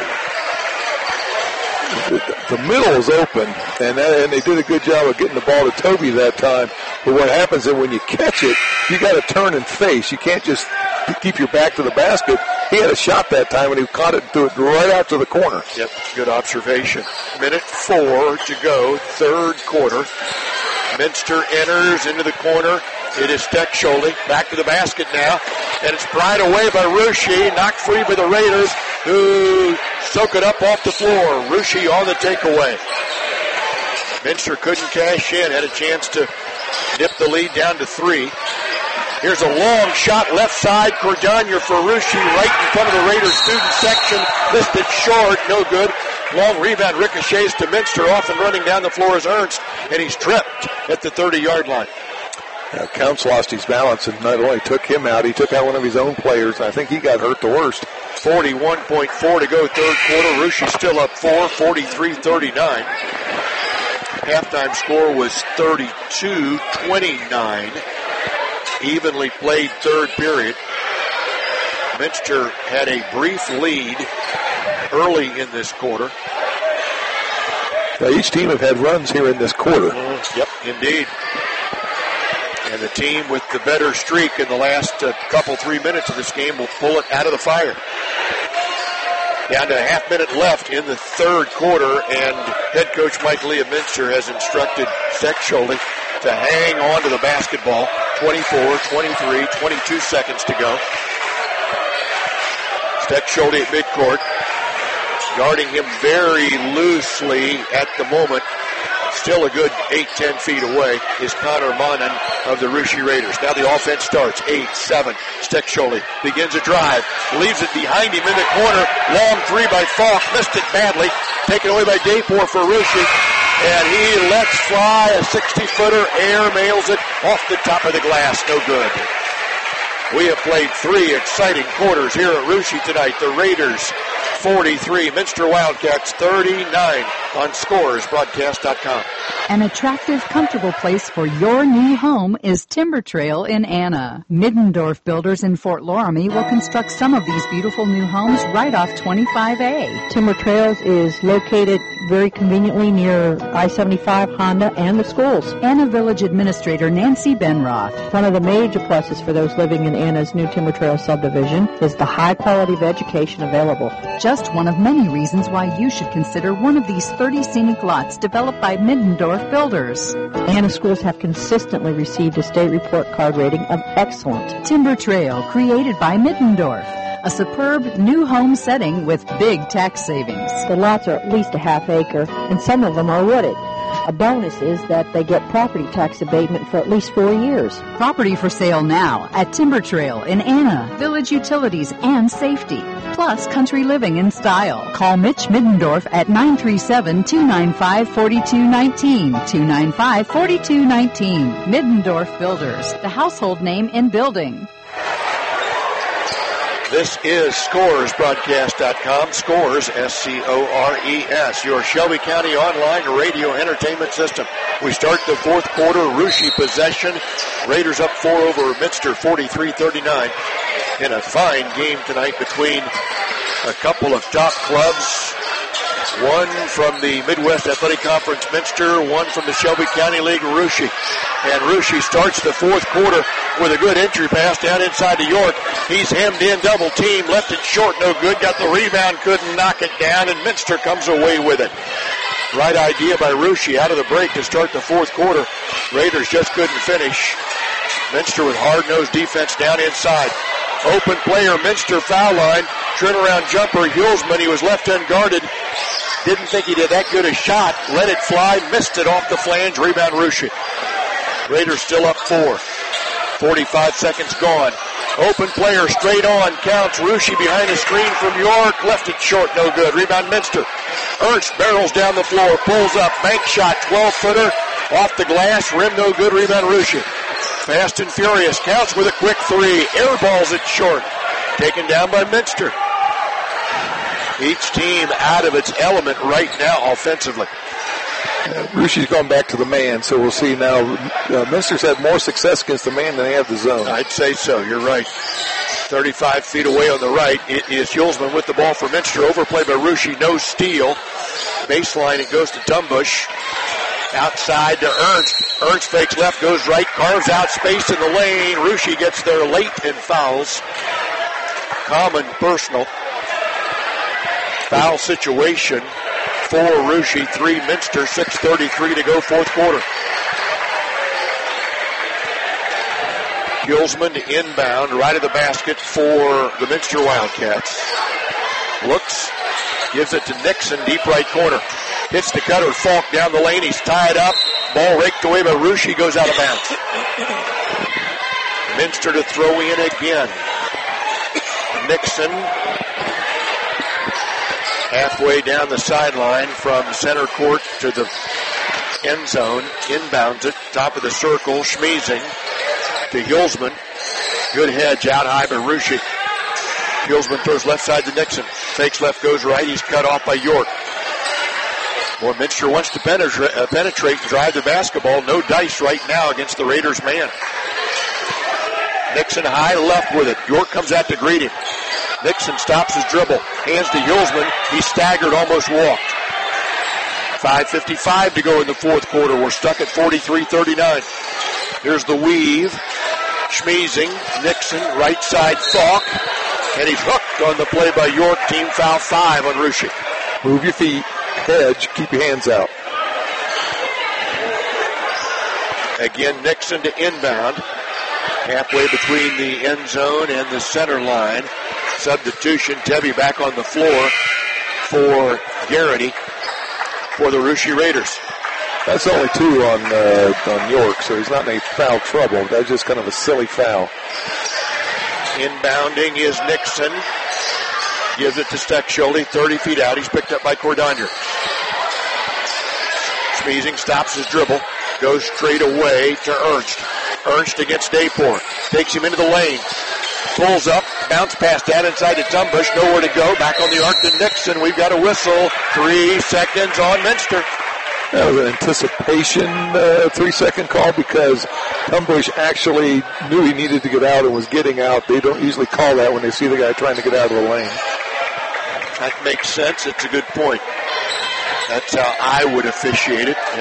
The middle is open, and, that, and they did a good job of getting the ball to Toby that time. But what happens is when you catch it, you got to turn and face. You can't just keep your back to the basket. He had a shot that time, and he caught it and threw it right out to the corner. Yep, good observation. Minute four to go, third quarter. Minster enters into the corner. It is Steckschulte. Back to the basket now. And it's pried away by Russia. Knocked free by the Raiders, who soak it up off the floor. Russia on the takeaway. Minster couldn't cash in. Had a chance to dip the lead down to three. Here's a long shot left side. Cordagna for Russia right in front of the Raiders student section. Missed it short. No good. Long rebound ricochets to Minster. Off and running down the floor is Ernst. And he's tripped at the thirty-yard line. Uh, Counts lost his balance and not only took him out, he took out one of his own players. I think he got hurt the worst. forty-one point four to go third quarter. Russia still up four, forty-three thirty-nine. Halftime score was thirty-two twenty-nine. Evenly played third period. Minster had a brief lead early in this quarter. Now each team have had runs here in this quarter. Uh, yep, indeed. And the team with the better streak in the last uh, couple, three minutes of this game will pull it out of the fire. Down to a half minute left in the third quarter, and head coach Mike Lee of Minster has instructed Steckschulte to hang on to the basketball. twenty-four, twenty-three, twenty-two seconds to go. Steckschulte at midcourt, guarding him very loosely at the moment. Still a good eight, ten feet away is Connor Monin of the Russia Raiders. Now the offense starts. eight seven. Steckschulte begins a drive. Leaves it behind him in the corner. Long three by Falk. Missed it badly. Taken away by Daypor for Russia. And he lets fly a sixty-footer. Air mails it off the top of the glass. No good. We have played three exciting quarters here at Russia tonight. The Raiders forty-three, Minster Wildcats thirty-nine on scores broadcast dot com. An attractive, comfortable place for your new home is Timber Trail in Anna. Middendorf Builders in Fort Loramie will construct some of these beautiful new homes right off twenty-five A. Timber Trails is located very conveniently near I seventy-five, Honda, and the schools. Anna Village Administrator Nancy Benroth. One of the major pluses for those living in Anna's new Timber Trail subdivision is the high quality of education available. Just one of many reasons why you should consider one of these thirty scenic lots developed by Middendorf Builders. Anna schools have consistently received a state report card rating of excellent. Timber Trail, created by Middendorf. A superb new home setting with big tax savings. The lots are at least a half acre, and some of them are wooded. A bonus is that they get property tax abatement for at least four years. Property for sale now at Timber Trail in Anna. Village utilities and safety, plus country living in style. Call Mitch Middendorf at nine three seven, two nine five, four two one nine, two nine five, four two one nine. Middendorf Builders, the household name in building. This is scores broadcast dot com. Scores, S C O R E S, your Shelby County online radio entertainment system. We start the fourth quarter. Russia possession. Raiders up four over Minster, forty-three thirty-nine. In a fine game tonight between a couple of top clubs. One from the Midwest Athletic Conference, Minster. One from the Shelby County League, Russia. And Russia starts the fourth quarter with a good entry pass down inside to York. He's hemmed in, double team, left it short, no good. Got the rebound, couldn't knock it down, and Minster comes away with it. Right idea by Russia out of the break to start the fourth quarter. Raiders just couldn't finish. Minster with hard-nosed defense down inside. Open player, Minster foul line. Turnaround jumper, Hulsman. He was left unguarded. Didn't think he did that good a shot. Let it fly, missed it off the flange. Rebound Russia. Raiders still up four. forty-five seconds gone. Open player straight on. Counts. Russia behind the screen from York. Left it short. No good. Rebound Minster. Ernst barrels down the floor. Pulls up. Bank shot. twelve-footer. Off the glass. Rim no good. Rebound Russia. Fast and furious. Counts with a quick three. Airballs it short. Taken down by Minster. Each team out of its element right now offensively. Uh, Russia's gone back to the man, so we'll see now. Uh, Minster's had more success against the man than they have the zone. I'd say so. You're right. thirty-five feet away on the right. It is Hulsman with the ball for Minster. Overplay by Russia. No steal. Baseline, it goes to Tumbush. Outside to Ernst. Ernst fakes left, goes right, carves out space in the lane. Russia gets there late and fouls. Common personal. Foul situation for Russia. Three Minster, six thirty-three to go, fourth quarter. Gilsman inbound, right of the basket for the Minster Wildcats. Looks, gives it to Nixon, deep right corner. Hits the cutter, Falk down the lane. He's tied up. Ball raked away by Rusche, goes out of bounds. Minster to throw in again. Nixon halfway down the sideline from center court to the end zone. Inbounds it, top of the circle. Schmeezing to Gilsman. Good hedge out high by Rusche. Gilsman throws left side to Nixon. Fakes left, goes right. He's cut off by York. Boy, Minster wants to penetrate, uh, penetrate and drive the basketball. No dice right now against the Raiders' man. Nixon high left with it. York comes out to greet him. Nixon stops his dribble. Hands to Gilsman. He staggered, almost walked. five fifty-five to go in the fourth quarter. We're stuck at forty-three thirty-nine. Here's the weave. Schmeezing. Nixon, right side, Falk. And he's hooked on the play by York. Team foul five on Rusche. Move your feet. Hedge. Keep your hands out. Again, Nixon to inbound. Halfway between the end zone and the center line. Substitution. Tebby back on the floor for Garrity for the Rusche Raiders. That's only two on uh, on York, so he's not in any foul trouble. That's just kind of a silly foul. Inbounding is Nixon. Gives it to Steckschulte, thirty feet out. He's picked up by Cordonier. Schmeezing stops his dribble. Goes straight away to Ernst. Ernst against Dayport. Takes him into the lane. Pulls up. Bounce pass down inside to Tumbush. Nowhere to go. Back on the arc to Nixon. We've got a whistle. Three seconds on Minster. That was an anticipation uh, three-second call because Tumbush actually knew he needed to get out and was getting out. They don't usually call that when they see the guy trying to get out of the lane. That makes sense. It's a good point. That's how I would officiate it. Yep.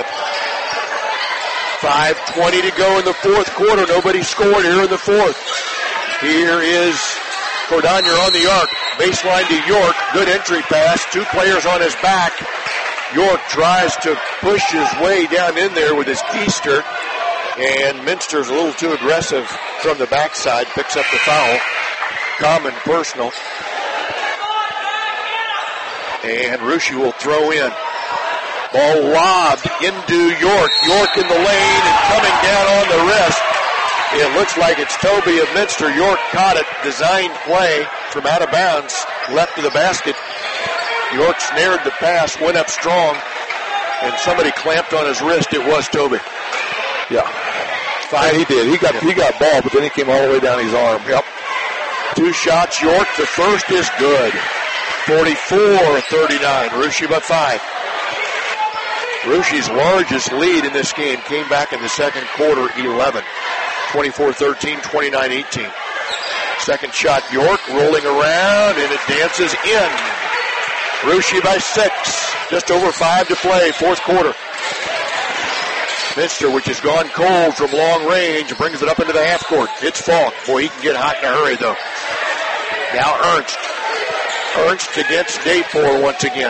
five twenty to go in the fourth quarter. Nobody scored here in the fourth. Here is Cordonier on the arc. Baseline to York. Good entry pass. Two players on his back. York tries to push his way down in there with his keister. And Minster's a little too aggressive from the backside. Picks up the foul. Common personal. And Rusche will throw in. Ball lobbed into York. York in the lane and coming down on the wrist. It looks like it's Toby of Minster. York caught it. Designed play from out of bounds. Left to the basket. York snared the pass, went up strong, and somebody clamped on his wrist. It was Toby. Yeah. Five. Yeah, he did. He got yeah. he got ball, but then he came all the way down his arm. Yep. Two shots, York. The first is good. forty-four thirty-nine. Rusche by five. Rusche's largest lead in this game came back in the second quarter, eleven. twenty-four thirteen, twenty-nine eighteen. Second shot, York rolling around, and it dances in. Rusche by six. Just over five to play, fourth quarter. Minster, which has gone cold from long range, brings it up into the half court. It's Falk. Boy, he can get hot in a hurry, though. Now Ernst. Ernst against Dayport once again.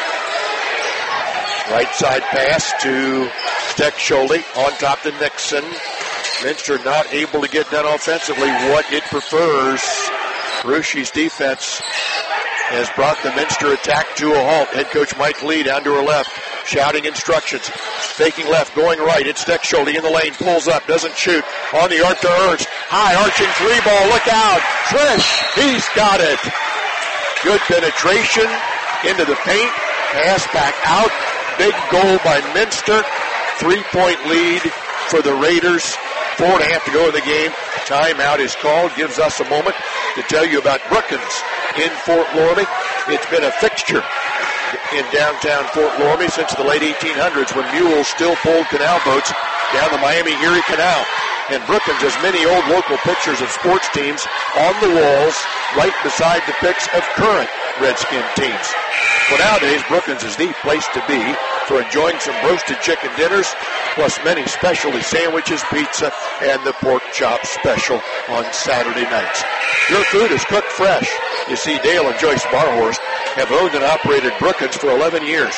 Right side pass to Steckschulte. On top to Nixon. Minster not able to get done offensively what it prefers. Rusche's defense has brought the Minster attack to a halt. Head coach Mike Lee down to her left, shouting instructions. Faking left, going right. It's Steckschulte in the lane, pulls up, doesn't shoot. On the arc to Ernst. High arching three ball, look out. Trish, he's got it. Good penetration into the paint. Pass back out. Big goal by Minster. Three-point lead for the Raiders. Four and a half to go in the game. Timeout is called. Gives us a moment to tell you about Brookins in Fort Loramie. It's been a fixture in downtown Fort Loramie since the late eighteen hundreds when mules still pulled canal boats down the Miami-Erie Canal. And Brookins has many old local pictures of sports teams on the walls right beside the pics of current Redskin teams. Well, nowadays, Brookins is the place to be for enjoying some roasted chicken dinners, plus many specialty sandwiches, pizza, and the pork chop special on Saturday nights. Your food is cooked fresh. You see, Dale and Joyce Barhorst have owned and operated Brookins for eleven years.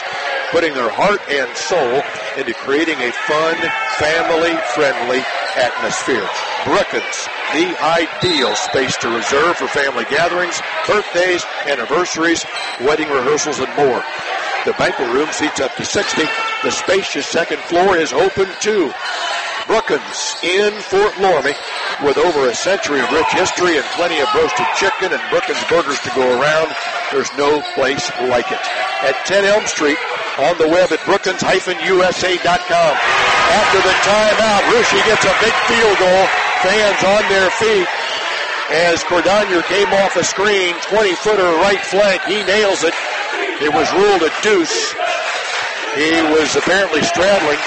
putting their heart and soul into creating a fun, family-friendly atmosphere. Brookins, the ideal space to reserve for family gatherings, birthdays, anniversaries, wedding rehearsals, and more. The banquet room seats up to sixty. The spacious second floor is open too. Brookins in Fort Loramie, with over a century of rich history and plenty of roasted chicken and Brookins burgers to go around. There's no place like it. At ten Elm Street, on the web at brookins dash u s a dot com. After the timeout, Russia gets a big field goal. Fans on their feet as Cordonier came off a screen, twenty-footer right flank. He nails it. It was ruled a deuce. He was apparently straddling.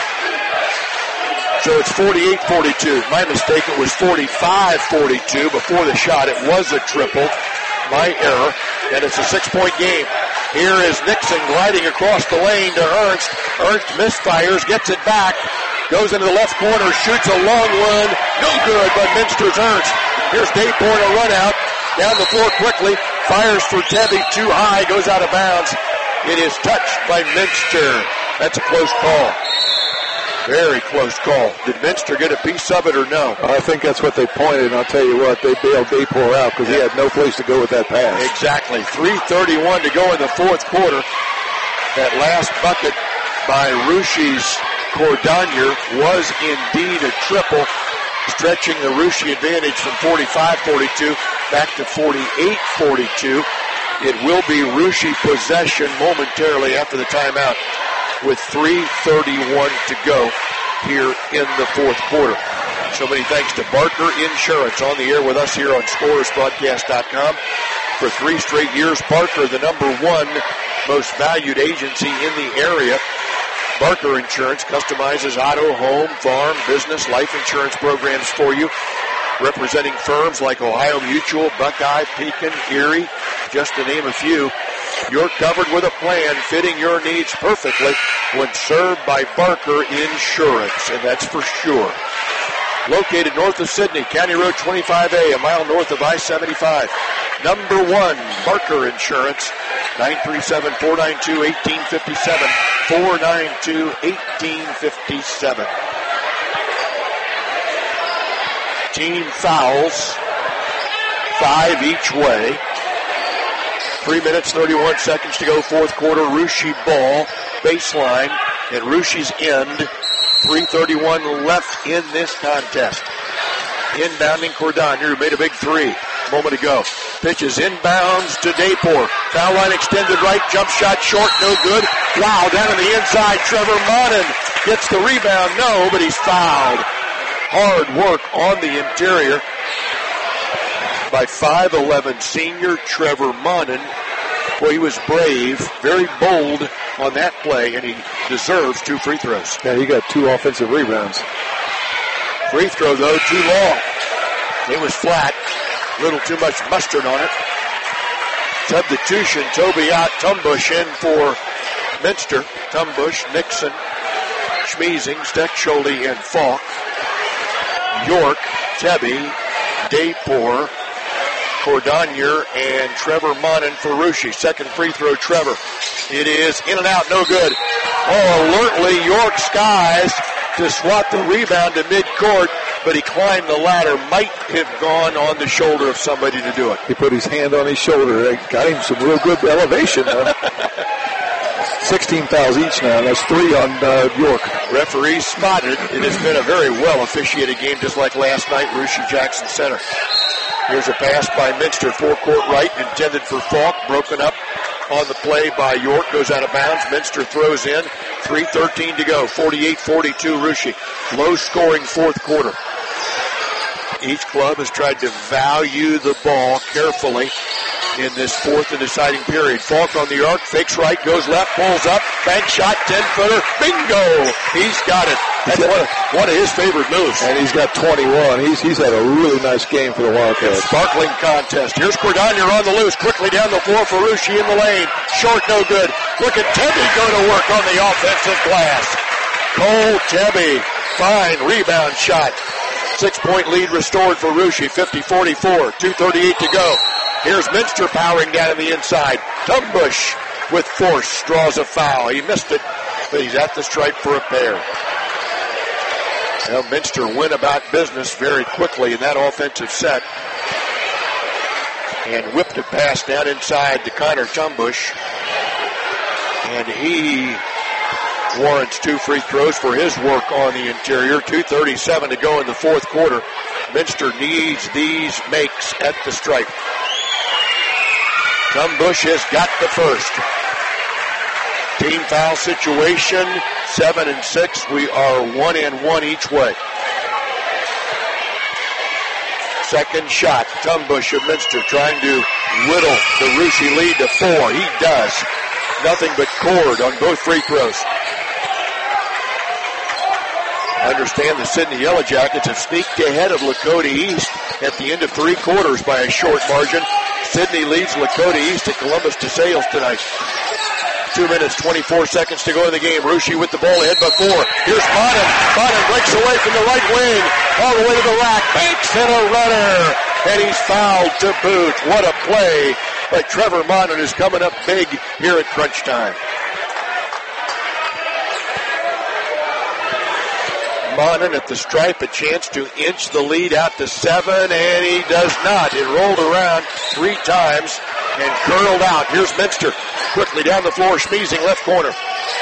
So it's forty-eight forty-two. My mistake, it was forty-five forty-two before the shot. It was a triple. My error. And it's a six-point game. Here is Nixon gliding across the lane to Ernst. Ernst misfires, gets it back, goes into the left corner, shoots a long one. No good, but Minster's Ernst. Here's Dayport, a run out. Down the floor quickly. Fires for Tebby, too high, goes out of bounds. It is touched by Minster. That's a close call. Very close call. Did Minster get a piece of it or no? I think that's what they pointed, and I'll tell you what, they bailed Dayport out because yeah. he had no place to go with that pass. Exactly. three thirty-one to go in the fourth quarter. That last bucket by Rushi's Cordonier was indeed a triple, stretching the Rushi advantage from forty-five forty-two back to forty-eight forty-two. It will be Rushi possession momentarily after the timeout, with three thirty-one to go here in the fourth quarter. So many thanks to Barker Insurance, on the air with us here on Scorers Broadcast dot com. For three straight years, Barker, the number one most valued agency in the area. Barker Insurance customizes auto, home, farm, business, life insurance programs for you, representing firms like Ohio Mutual, Buckeye, Pekin, Erie, just to name a few. You're covered with a plan fitting your needs perfectly when served by Barker Insurance, and that's for sure. Located north of Sydney, County Road twenty-five A, a mile north of I seventy-five. Number one, Barker Insurance, nine three seven, four nine two, one eight five seven, four nine two, one eight five seven. Team fouls, five each way. Three minutes, thirty-one seconds to go, fourth quarter. Russia ball, baseline, and Russia's end. three thirty-one left in this contest. Inbounding Cordonier, who made a big three a moment ago. Pitches inbounds to Dayport. Foul line extended right, jump shot short, no good. Wow, down on the inside, Trevor Monin gets the rebound. No, but he's fouled. Hard work on the interior by five eleven senior Trevor Monin. Boy, he was brave, very bold on that play, and he deserves two free throws. Yeah, he got two offensive rebounds. Free throw, though, too long. It was flat. A little too much mustard on it. Substitution, Toby out, Tumbush in for Minster. Tumbush, Nixon, Schmeezing, Steckschulte, and Falk. York, Tebby, Dayport, Cordonier, and Trevor Monin for Russia. Second free throw, Trevor. It is in and out, no good. Oh, alertly, York skies to swat the rebound to midcourt, but he climbed the ladder. Might have gone on the shoulder of somebody to do it. He put his hand on his shoulder. They got him some real good elevation. sixteen fouls each now. That's three on uh, York. Referees spotted. It has been a very well officiated game, just like last night, Russia Jackson Center. Here's a pass by Minster, four-court right, intended for Falk, broken up on the play by York, goes out of bounds. Minster throws in, three thirteen to go, forty-eight forty-two Russia. Low-scoring fourth quarter. Each club has tried to value the ball carefully in this fourth and deciding period. Falk on the arc, fakes right, goes left, pulls up, bank shot, ten-footer, bingo! He's got it. That's one of, one of his favorite moves. And he's got twenty-one. He's he's had a really nice game for the Wildcats. Sparkling contest. Here's Cordonier on the loose, quickly down the floor for Russia in the lane. Short, no good. Look at Tebby go to work on the offensive glass. Cole Tebby, fine rebound shot. Six-point lead restored for Russia, fifty forty-four, two thirty-eight to go. Here's Minster powering down on the inside. Tumbush with force draws a foul. He missed it, but he's at the stripe for a pair. Well, Minster went about business very quickly in that offensive set and whipped a pass down inside to Connor Tumbush. And he warrants two free throws for his work on the interior. two thirty-seven to go in the fourth quarter. Minster needs these makes at the stripe. Tumbush has got the first. Team foul situation, seven and six. We are one and one each way. Second shot, Tumbush of Minster trying to whittle the Russia lead to four. He does. Nothing but cord on both free throws. Understand the Sidney Yellow Jackets have sneaked ahead of Lakota East at the end of three quarters by a short margin. Sidney leads Lakota East at Columbus DeSales tonight. Two minutes, twenty-four seconds to go in the game. Russia with the ball ahead by four. Here's Monin. Monin breaks away from the right wing, all the way to the rack. Banks in a runner, and he's fouled to boot. What a play by Trevor Monin, who's coming up big here at crunch time. Monin at the stripe, a chance to inch the lead out to seven, and he does not. It rolled around three times and curled out. Here's Minster. Quickly down the floor, Schmeezing left corner.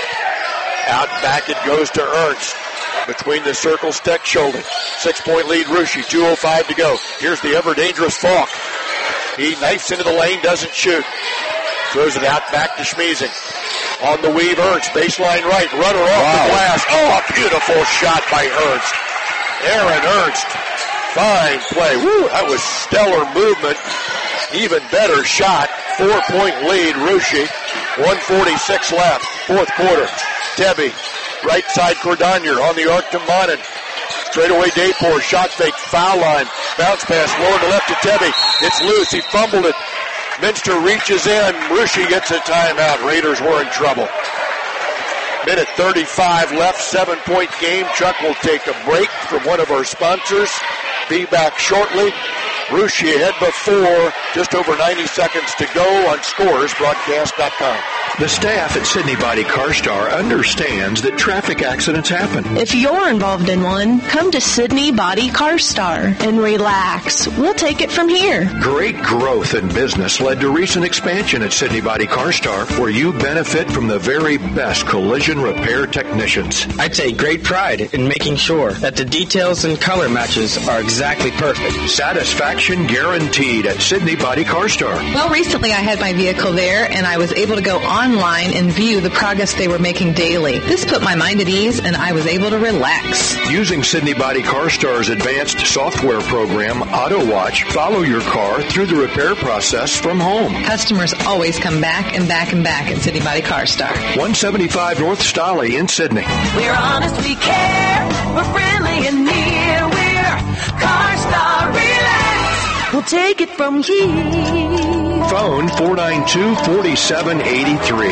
Out back it goes to Ernst. Between the circles, Steck shoulder. Six-point lead, Russia. two oh five to go. Here's the ever-dangerous Falk. He knifes into the lane, doesn't shoot. Throws it out back to Schmeezing. On the weave, Ernst. Baseline right. Runner off wow. the glass. Oh, a beautiful shot by Ernst. Aaron Ernst. Fine play. Woo, that was stellar movement. Even better shot. Four-point lead, Russia. one forty-six left. Fourth quarter. Tebby. Right side, Cordonier on the arc to Monin. Straightaway Dayport. Shot fake. Foul line. Bounce pass. Lower to left to Tebby. It's loose. He fumbled it. Minster reaches in. Russia gets a timeout. Raiders were in trouble. Minute thirty-five left. Seven-point game. Chuck will take a break from one of our sponsors. Be back shortly. Russia ahead by four. Just over ninety seconds to go on scores broadcast dot com. The staff at Sidney Body CarStar understands that traffic accidents happen. If you're involved in one, come to Sidney Body CarStar and relax. We'll take it from here. Great growth in business led to recent expansion at Sidney Body CarStar, where you benefit from the very best collision repair technicians. I take great pride in making sure that the details and color matches are exactly perfect. Satisfaction guaranteed at Sidney Body CarStar. Well, recently I had my vehicle there, and I was able to go online and view the progress they were making daily. This put my mind at ease, and I was able to relax. Using Sidney Body CarStar's advanced software program, AutoWatch, follow your car through the repair process from home. Customers always come back and back and back at Sidney Body CarStar. one seventy-five North Stolly in Sidney. We're honest, we care. We're friendly and near. We're CarStar. Relax. We'll take it from here. Phone four nine two, four seven eight three.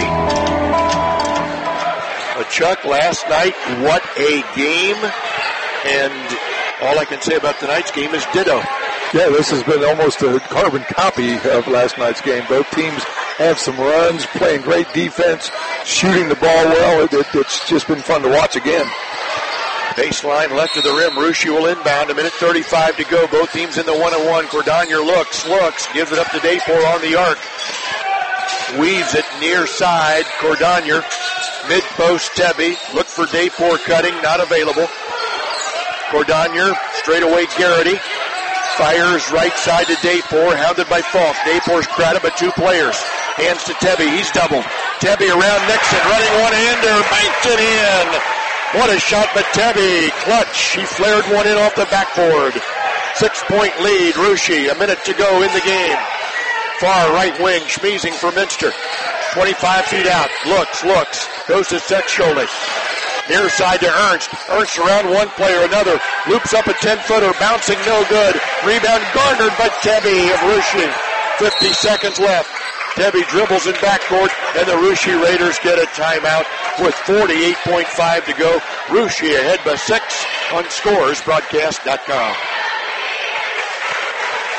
But Chuck, last night, what a game. And all I can say about tonight's game is ditto. Yeah, this has been almost a carbon copy of last night's game. Both teams have some runs, playing great defense, shooting the ball well. It, it, it's just been fun to watch again. Baseline left of the rim. Russia will inbound. A minute thirty-five to go. Both teams in the one-on-one. Cordonier looks, looks, gives it up to Dayport on the arc. Weaves it near side. Cordonier, mid-post Tebby. Look for Dayport cutting, not available. Cordonier, straightaway Garrity. Fires right side to Dayport, hounded by Falk. Dayport's crowded by two players. Hands to Tebby. He's doubled. Tebby around Nixon, running one-hander, banked it in. What a shot by Tebby. Clutch. He flared one in off the backboard. Six-point lead. Russia. A minute to go in the game. Far right wing. Schmeezing for Minster. twenty-five feet out. Looks, looks. Goes to Sexsholding. Near side to Ernst. Ernst around one player, another. Loops up a ten-footer. Bouncing no good. Rebound garnered by Tebby of Russia. fifty seconds left. Tebby dribbles in backcourt, and the Russia Raiders get a timeout with forty-eight point five to go. Russia ahead by six on scores broadcast dot com.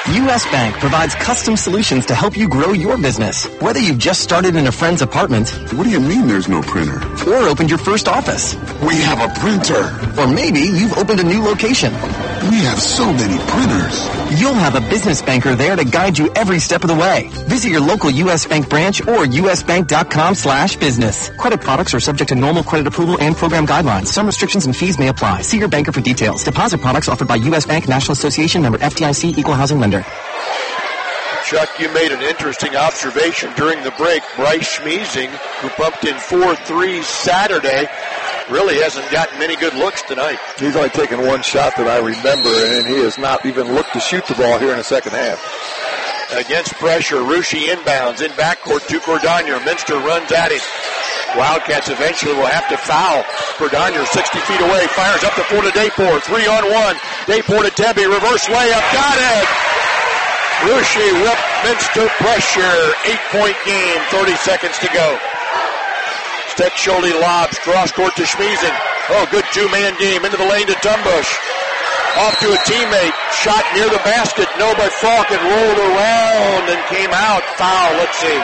U S Bank provides custom solutions to help you grow your business. Whether you've just started in a friend's apartment. What do you mean there's no printer? Or opened your first office. We have a printer. Or maybe you've opened a new location. We have so many printers. You'll have a business banker there to guide you every step of the way. Visit your local U S Bank branch or usbank.com slash business. Credit products are subject to normal credit approval and program guidelines. Some restrictions and fees may apply. See your banker for details. Deposit products offered by U S Bank, National Association, member F D I C, Equal Housing Lender. Chuck, you made an interesting observation during the break. Bryce Schmiesing, who pumped in four threes Saturday, really hasn't gotten many good looks tonight. He's only taken one shot that I remember, and he has not even looked to shoot the ball here in the second half. Against pressure, Russia inbounds in backcourt to Cordogno. Minster runs at him. Wildcats eventually will have to foul. Cordogno sixty feet away, fires up the floor to Dayport. Three on one. Dayport to Tebby, reverse layup, got it! Russia whipped Minster pressure. Eight-point game, thirty seconds to go. Steck Schulte lobs, cross court to Schmiesing. Oh, good two-man game into the lane to Tumbush. Off to a teammate. Shot near the basket. No, but Falk and rolled around and came out. Foul, let's see.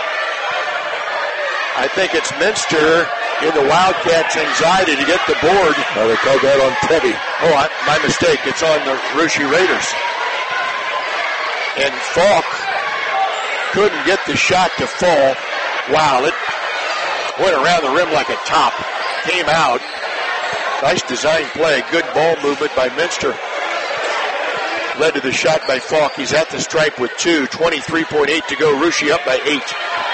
I think it's Minster in the Wildcats' anxiety to get the board. Oh, they called that on Teddy. Oh, I, my mistake. It's on the Russia Raiders. And Falk couldn't get the shot to fall. Wow, it went around the rim like a top. Came out. Nice design play. Good ball movement by Minster. Led to the shot by Falk. He's at the stripe with two. twenty-three point eight to go. Russia up by eight.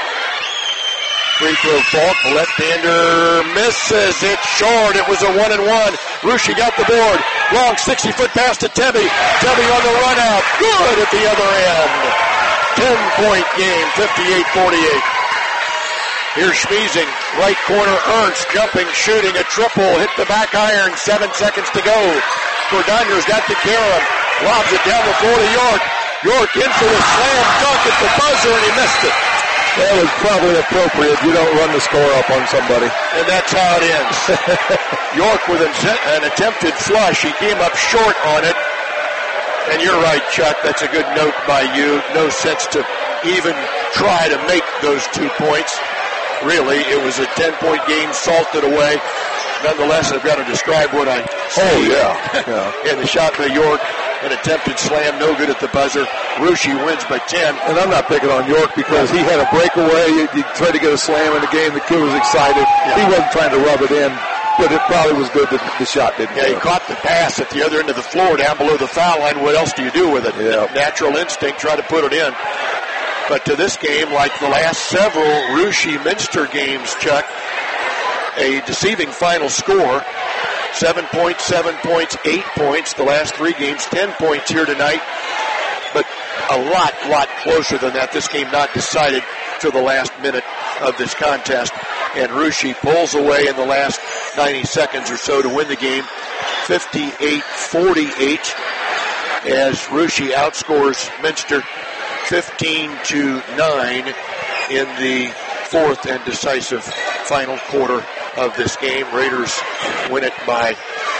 Free throw Falk. Left-hander misses. It's short. It was a one and one. Russia got the board. Long sixty-foot pass to Tebby. Tebby on the run out. Good at the other end. ten-point game, fifty-eight forty-eight. Here's Schmiesing, right corner, Ernst, jumping, shooting, a triple, hit the back iron, seven seconds to go. Cordogno's got the carry, lobs it down the floor to York. York in for the slam dunk at the buzzer, and he missed it. That was probably appropriate. You don't run the score up on somebody. And that's how it ends. York with an attempted flush. He came up short on it. And you're right, Chuck, that's a good note by you. No sense to even try to make those two points. Really, it was a ten-point game salted away. Nonetheless, I've got to describe what I see. Oh, yeah. yeah. And the shot by York, an attempted slam, no good at the buzzer. Russia wins by ten. And I'm not picking on York because he had a breakaway. You, you tried to get a slam in the game. The kid was excited. Yeah. He wasn't trying to rub it in, but it probably was good that the shot didn't Yeah, go. he caught the pass at the other end of the floor down below the foul line. What else do you do with it? Yeah. Natural instinct, try to put it in. But to this game, like the last several Russia-Minster games, Chuck, a deceiving final score. Seven points, seven points, eight points. The last three games, ten points here tonight. But a lot, lot closer than that. This game not decided till the last minute of this contest. And Russia pulls away in the last ninety seconds or so to win the game, fifty-eight forty-eight, as Russia outscores Minster fifteen to nine in the fourth and decisive final quarter of this game. Raiders win it by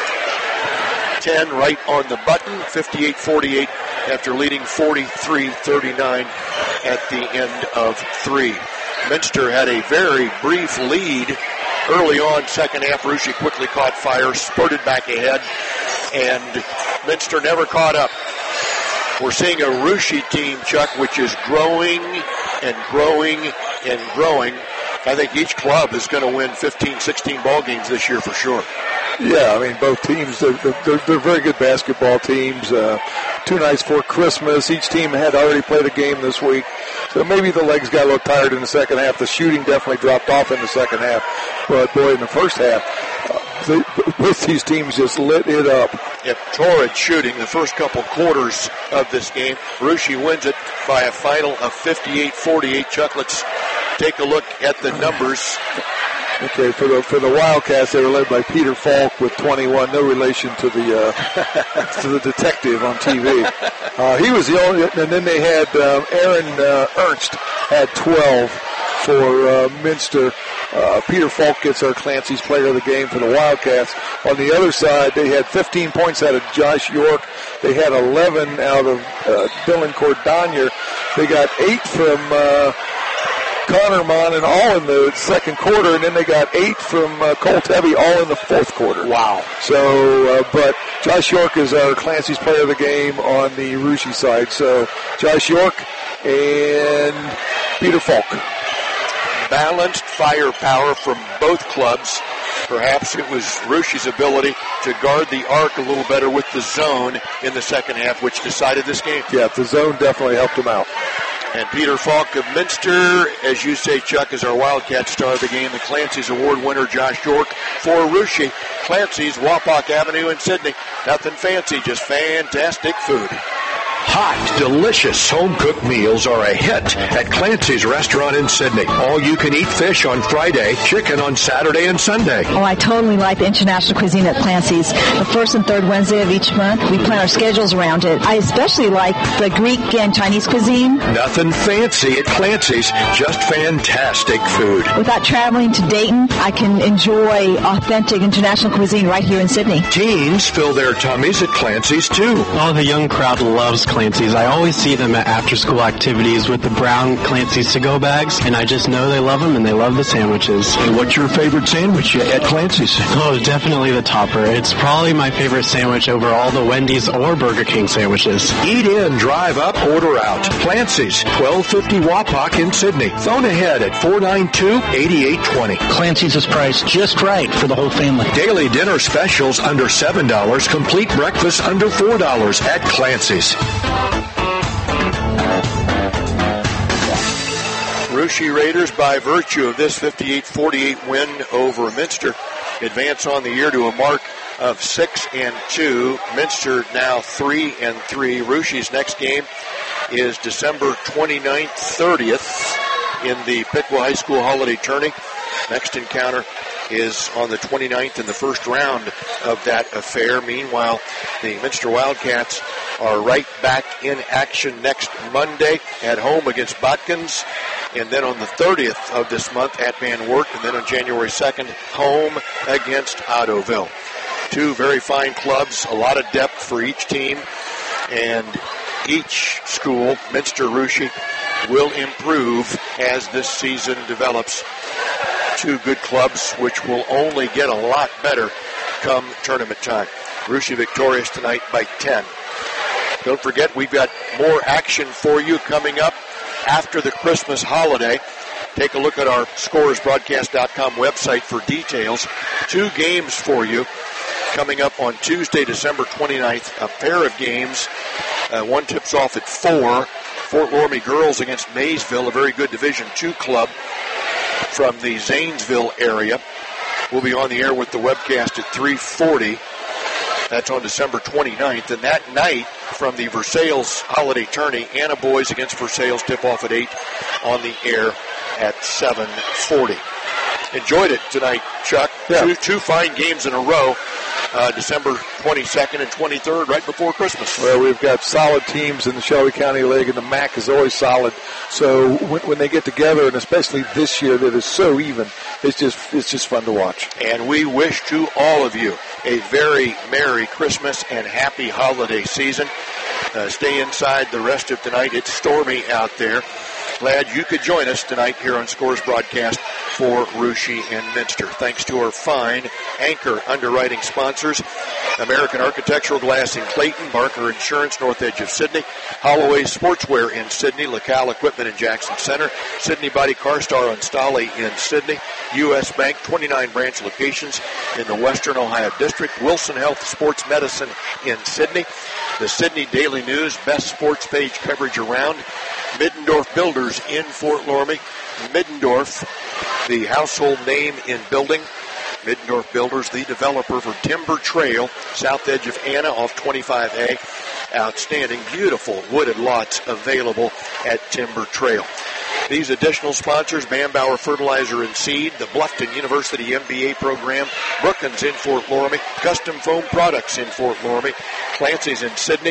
ten, right on the button, fifty-eight forty-eight, after leading forty-three thirty-nine at the end of three. Minster had a very brief lead early on, second half. Russia quickly caught fire, spurted back ahead, and Minster never caught up. We're seeing a Russia team, Chuck, which is growing and growing and growing. I think each club is going to win fifteen, sixteen ball games this year for sure. Yeah, I mean, both teams, they're, they're, they're very good basketball teams. Uh, two nights before Christmas, each team had already played a game this week. So maybe the legs got a little tired in the second half. The shooting definitely dropped off in the second half. But, boy, in the first half, uh, they, both these teams just lit it up. Yep, torrid shooting the first couple quarters of this game. Russia wins it by a final of fifty-eight forty-eight. Chuck, let's take a look at the numbers. Okay, for the for the Wildcats, they were led by Peter Falk with twenty-one. No relation to the uh, to the detective on T V. Uh, he was the only, and then they had um, Aaron uh, Ernst had twelve for uh, Minster. Uh, Peter Falk gets our Clancy's player of the game for the Wildcats. On the other side, they had fifteen points out of Josh York. They had eleven out of uh, Dylan Cordonier. They got eight from uh, Connor Mon, and all in the second quarter, and then they got eight from uh, Colt Heavy, all in the fourth quarter. Wow. So, uh, but Josh York is our Clancy's player of the game on the Russia side. So, Josh York and Peter Falk. Balanced firepower from both clubs. Perhaps it was Russia's ability to guard the arc a little better with the zone in the second half, which decided this game. Yeah, the zone definitely helped them out. And Peter Falk of Minster, as you say, Chuck, is our Wildcat star of the game. The Clancy's Award winner, Josh York, for Russia. Clancy's, Wapak Avenue in Sydney. Nothing fancy, just fantastic food. Hot, delicious home-cooked meals are a hit at Clancy's Restaurant in Sydney. All-you-can-eat fish on Friday, chicken on Saturday and Sunday. Oh, I totally like the international cuisine at Clancy's. The first and third Wednesday of each month, we plan our schedules around it. I especially like the Greek and Chinese cuisine. Nothing fancy at Clancy's, just fantastic food. Without traveling to Dayton, I can enjoy authentic international cuisine right here in Sydney. Teens fill their tummies at Clancy's, too. Oh, the young crowd loves Clancy's. I always see them at after-school activities with the brown Clancy's to-go bags, and I just know they love them and they love the sandwiches. And what's your favorite sandwich at Clancy's? Oh, definitely the topper. It's probably my favorite sandwich over all the Wendy's or Burger King sandwiches. Eat in, drive up, order out. Clancy's, twelve fifty Wapak in Sydney. Phone ahead at four nine two, eight eight two zero. Clancy's is priced just right for the whole family. Daily dinner specials under seven dollars. Complete breakfast under four dollars at Clancy's. Russia Raiders, by virtue of this fifty-eight forty-eight win over Minster, advance on the year to a mark of six and two. Minster now three and three. Russia's next game is December twenty-ninth, thirtieth in the Piqua High School Holiday Tourney. Next encounter is on the twenty-ninth in the first round of that affair. Meanwhile, the Minster Wildcats are right back in action next Monday at home against Botkins, and then on the thirtieth of this month at Van Wert, and then on January second, home against Ottoville. Two very fine clubs, a lot of depth for each team, and each school, Minster Russia, will improve as this season develops. Two good clubs which will only get a lot better come tournament time. Russia victorious tonight by ten. Don't forget, we've got more action for you coming up after the Christmas holiday. Take a look at our scores broadcast dot com website for details. Two games for you coming up on Tuesday, December twenty-ninth. A pair of games. Uh, one tips off at four. Fort Loramie girls against Maysville, a very good Division two club from the Zanesville area. We'll be on the air with the webcast at three forty. That's on December twenty-ninth. And that night, from the Versailles Holiday Tourney, Anna boys against Versailles tip-off at eight, on the air at seven forty. Enjoyed it tonight, Chuck. Yeah. Two, two fine games in a row. Uh, December twenty-second and twenty-third, right before Christmas. Well, we've got solid teams in the Shelby County League, and the M A C is always solid. So when, when they get together, and especially this year that is so even, it's just it's just fun to watch. And we wish to all of you a very Merry Christmas and Happy Holiday season. Uh, stay inside the rest of tonight. It's stormy out there. Glad you could join us tonight here on Scores Broadcast for Russia and Minster. Thanks to our fine anchor underwriting sponsors, American Architectural Glass in Clayton, Barker Insurance, North Edge of Sydney, Holloway Sportswear in Sydney, LaCal Equipment in Jackson Center, Sydney Body Car Star on Stolly in Sydney, U S Bank, twenty-nine branch locations in the Western Ohio District, Wilson Health Sports Medicine in Sydney, the Sydney Daily News, best sports page coverage around, Middendorf Builders in Fort Loramie. Middendorf, the household name in building. Middendorf Builders, the developer for Timber Trail, south edge of Anna off twenty-five A. Outstanding, beautiful wooded lots available at Timber Trail. These additional sponsors, Bambauer Fertilizer and Seed, the Bluffton University M B A program, Brookins in Fort Loramie, Custom Foam Products in Fort Loramie, Clancy's in Sydney,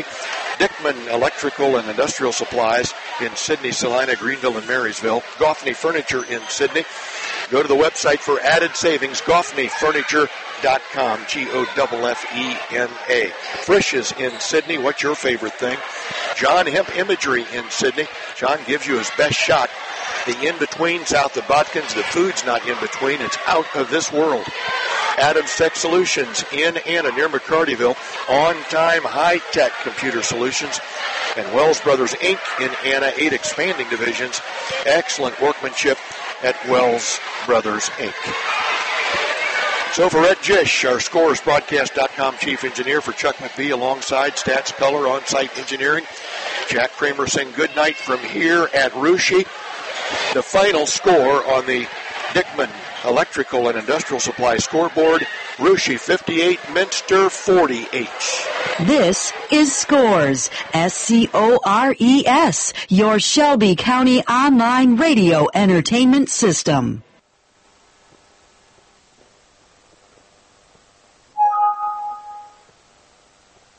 Dickman Electrical and Industrial Supplies in Sydney, Salina, Greenville, and Marysville. Goffney Furniture in Sydney. Go to the website for added savings, goffney furniture dot com, G O F F E N A. Frisch's in Sydney. What's your favorite thing? John Hemp Imagery in Sydney. John gives you his best shot. The in-between south of Botkins, the food's not in-between. It's out of this world. Adams Tech Solutions in Anna near McCartyville. On-time high-tech computer solutions. And Wells Brothers Incorporated in Anna, eight expanding divisions. Excellent workmanship at Wells Brothers Incorporated. So for Ed Jish, our Scores Broadcast dot com chief engineer, for Chuck McBee alongside Stats Color on-site engineering, Jack Kramer saying good night from here at Russia. The final score on the Dickman Electrical and Industrial Supply scoreboard, Russia fifty-eight, Minster forty-eight. This is Scores, S C O R E S, your Shelby County online radio entertainment system.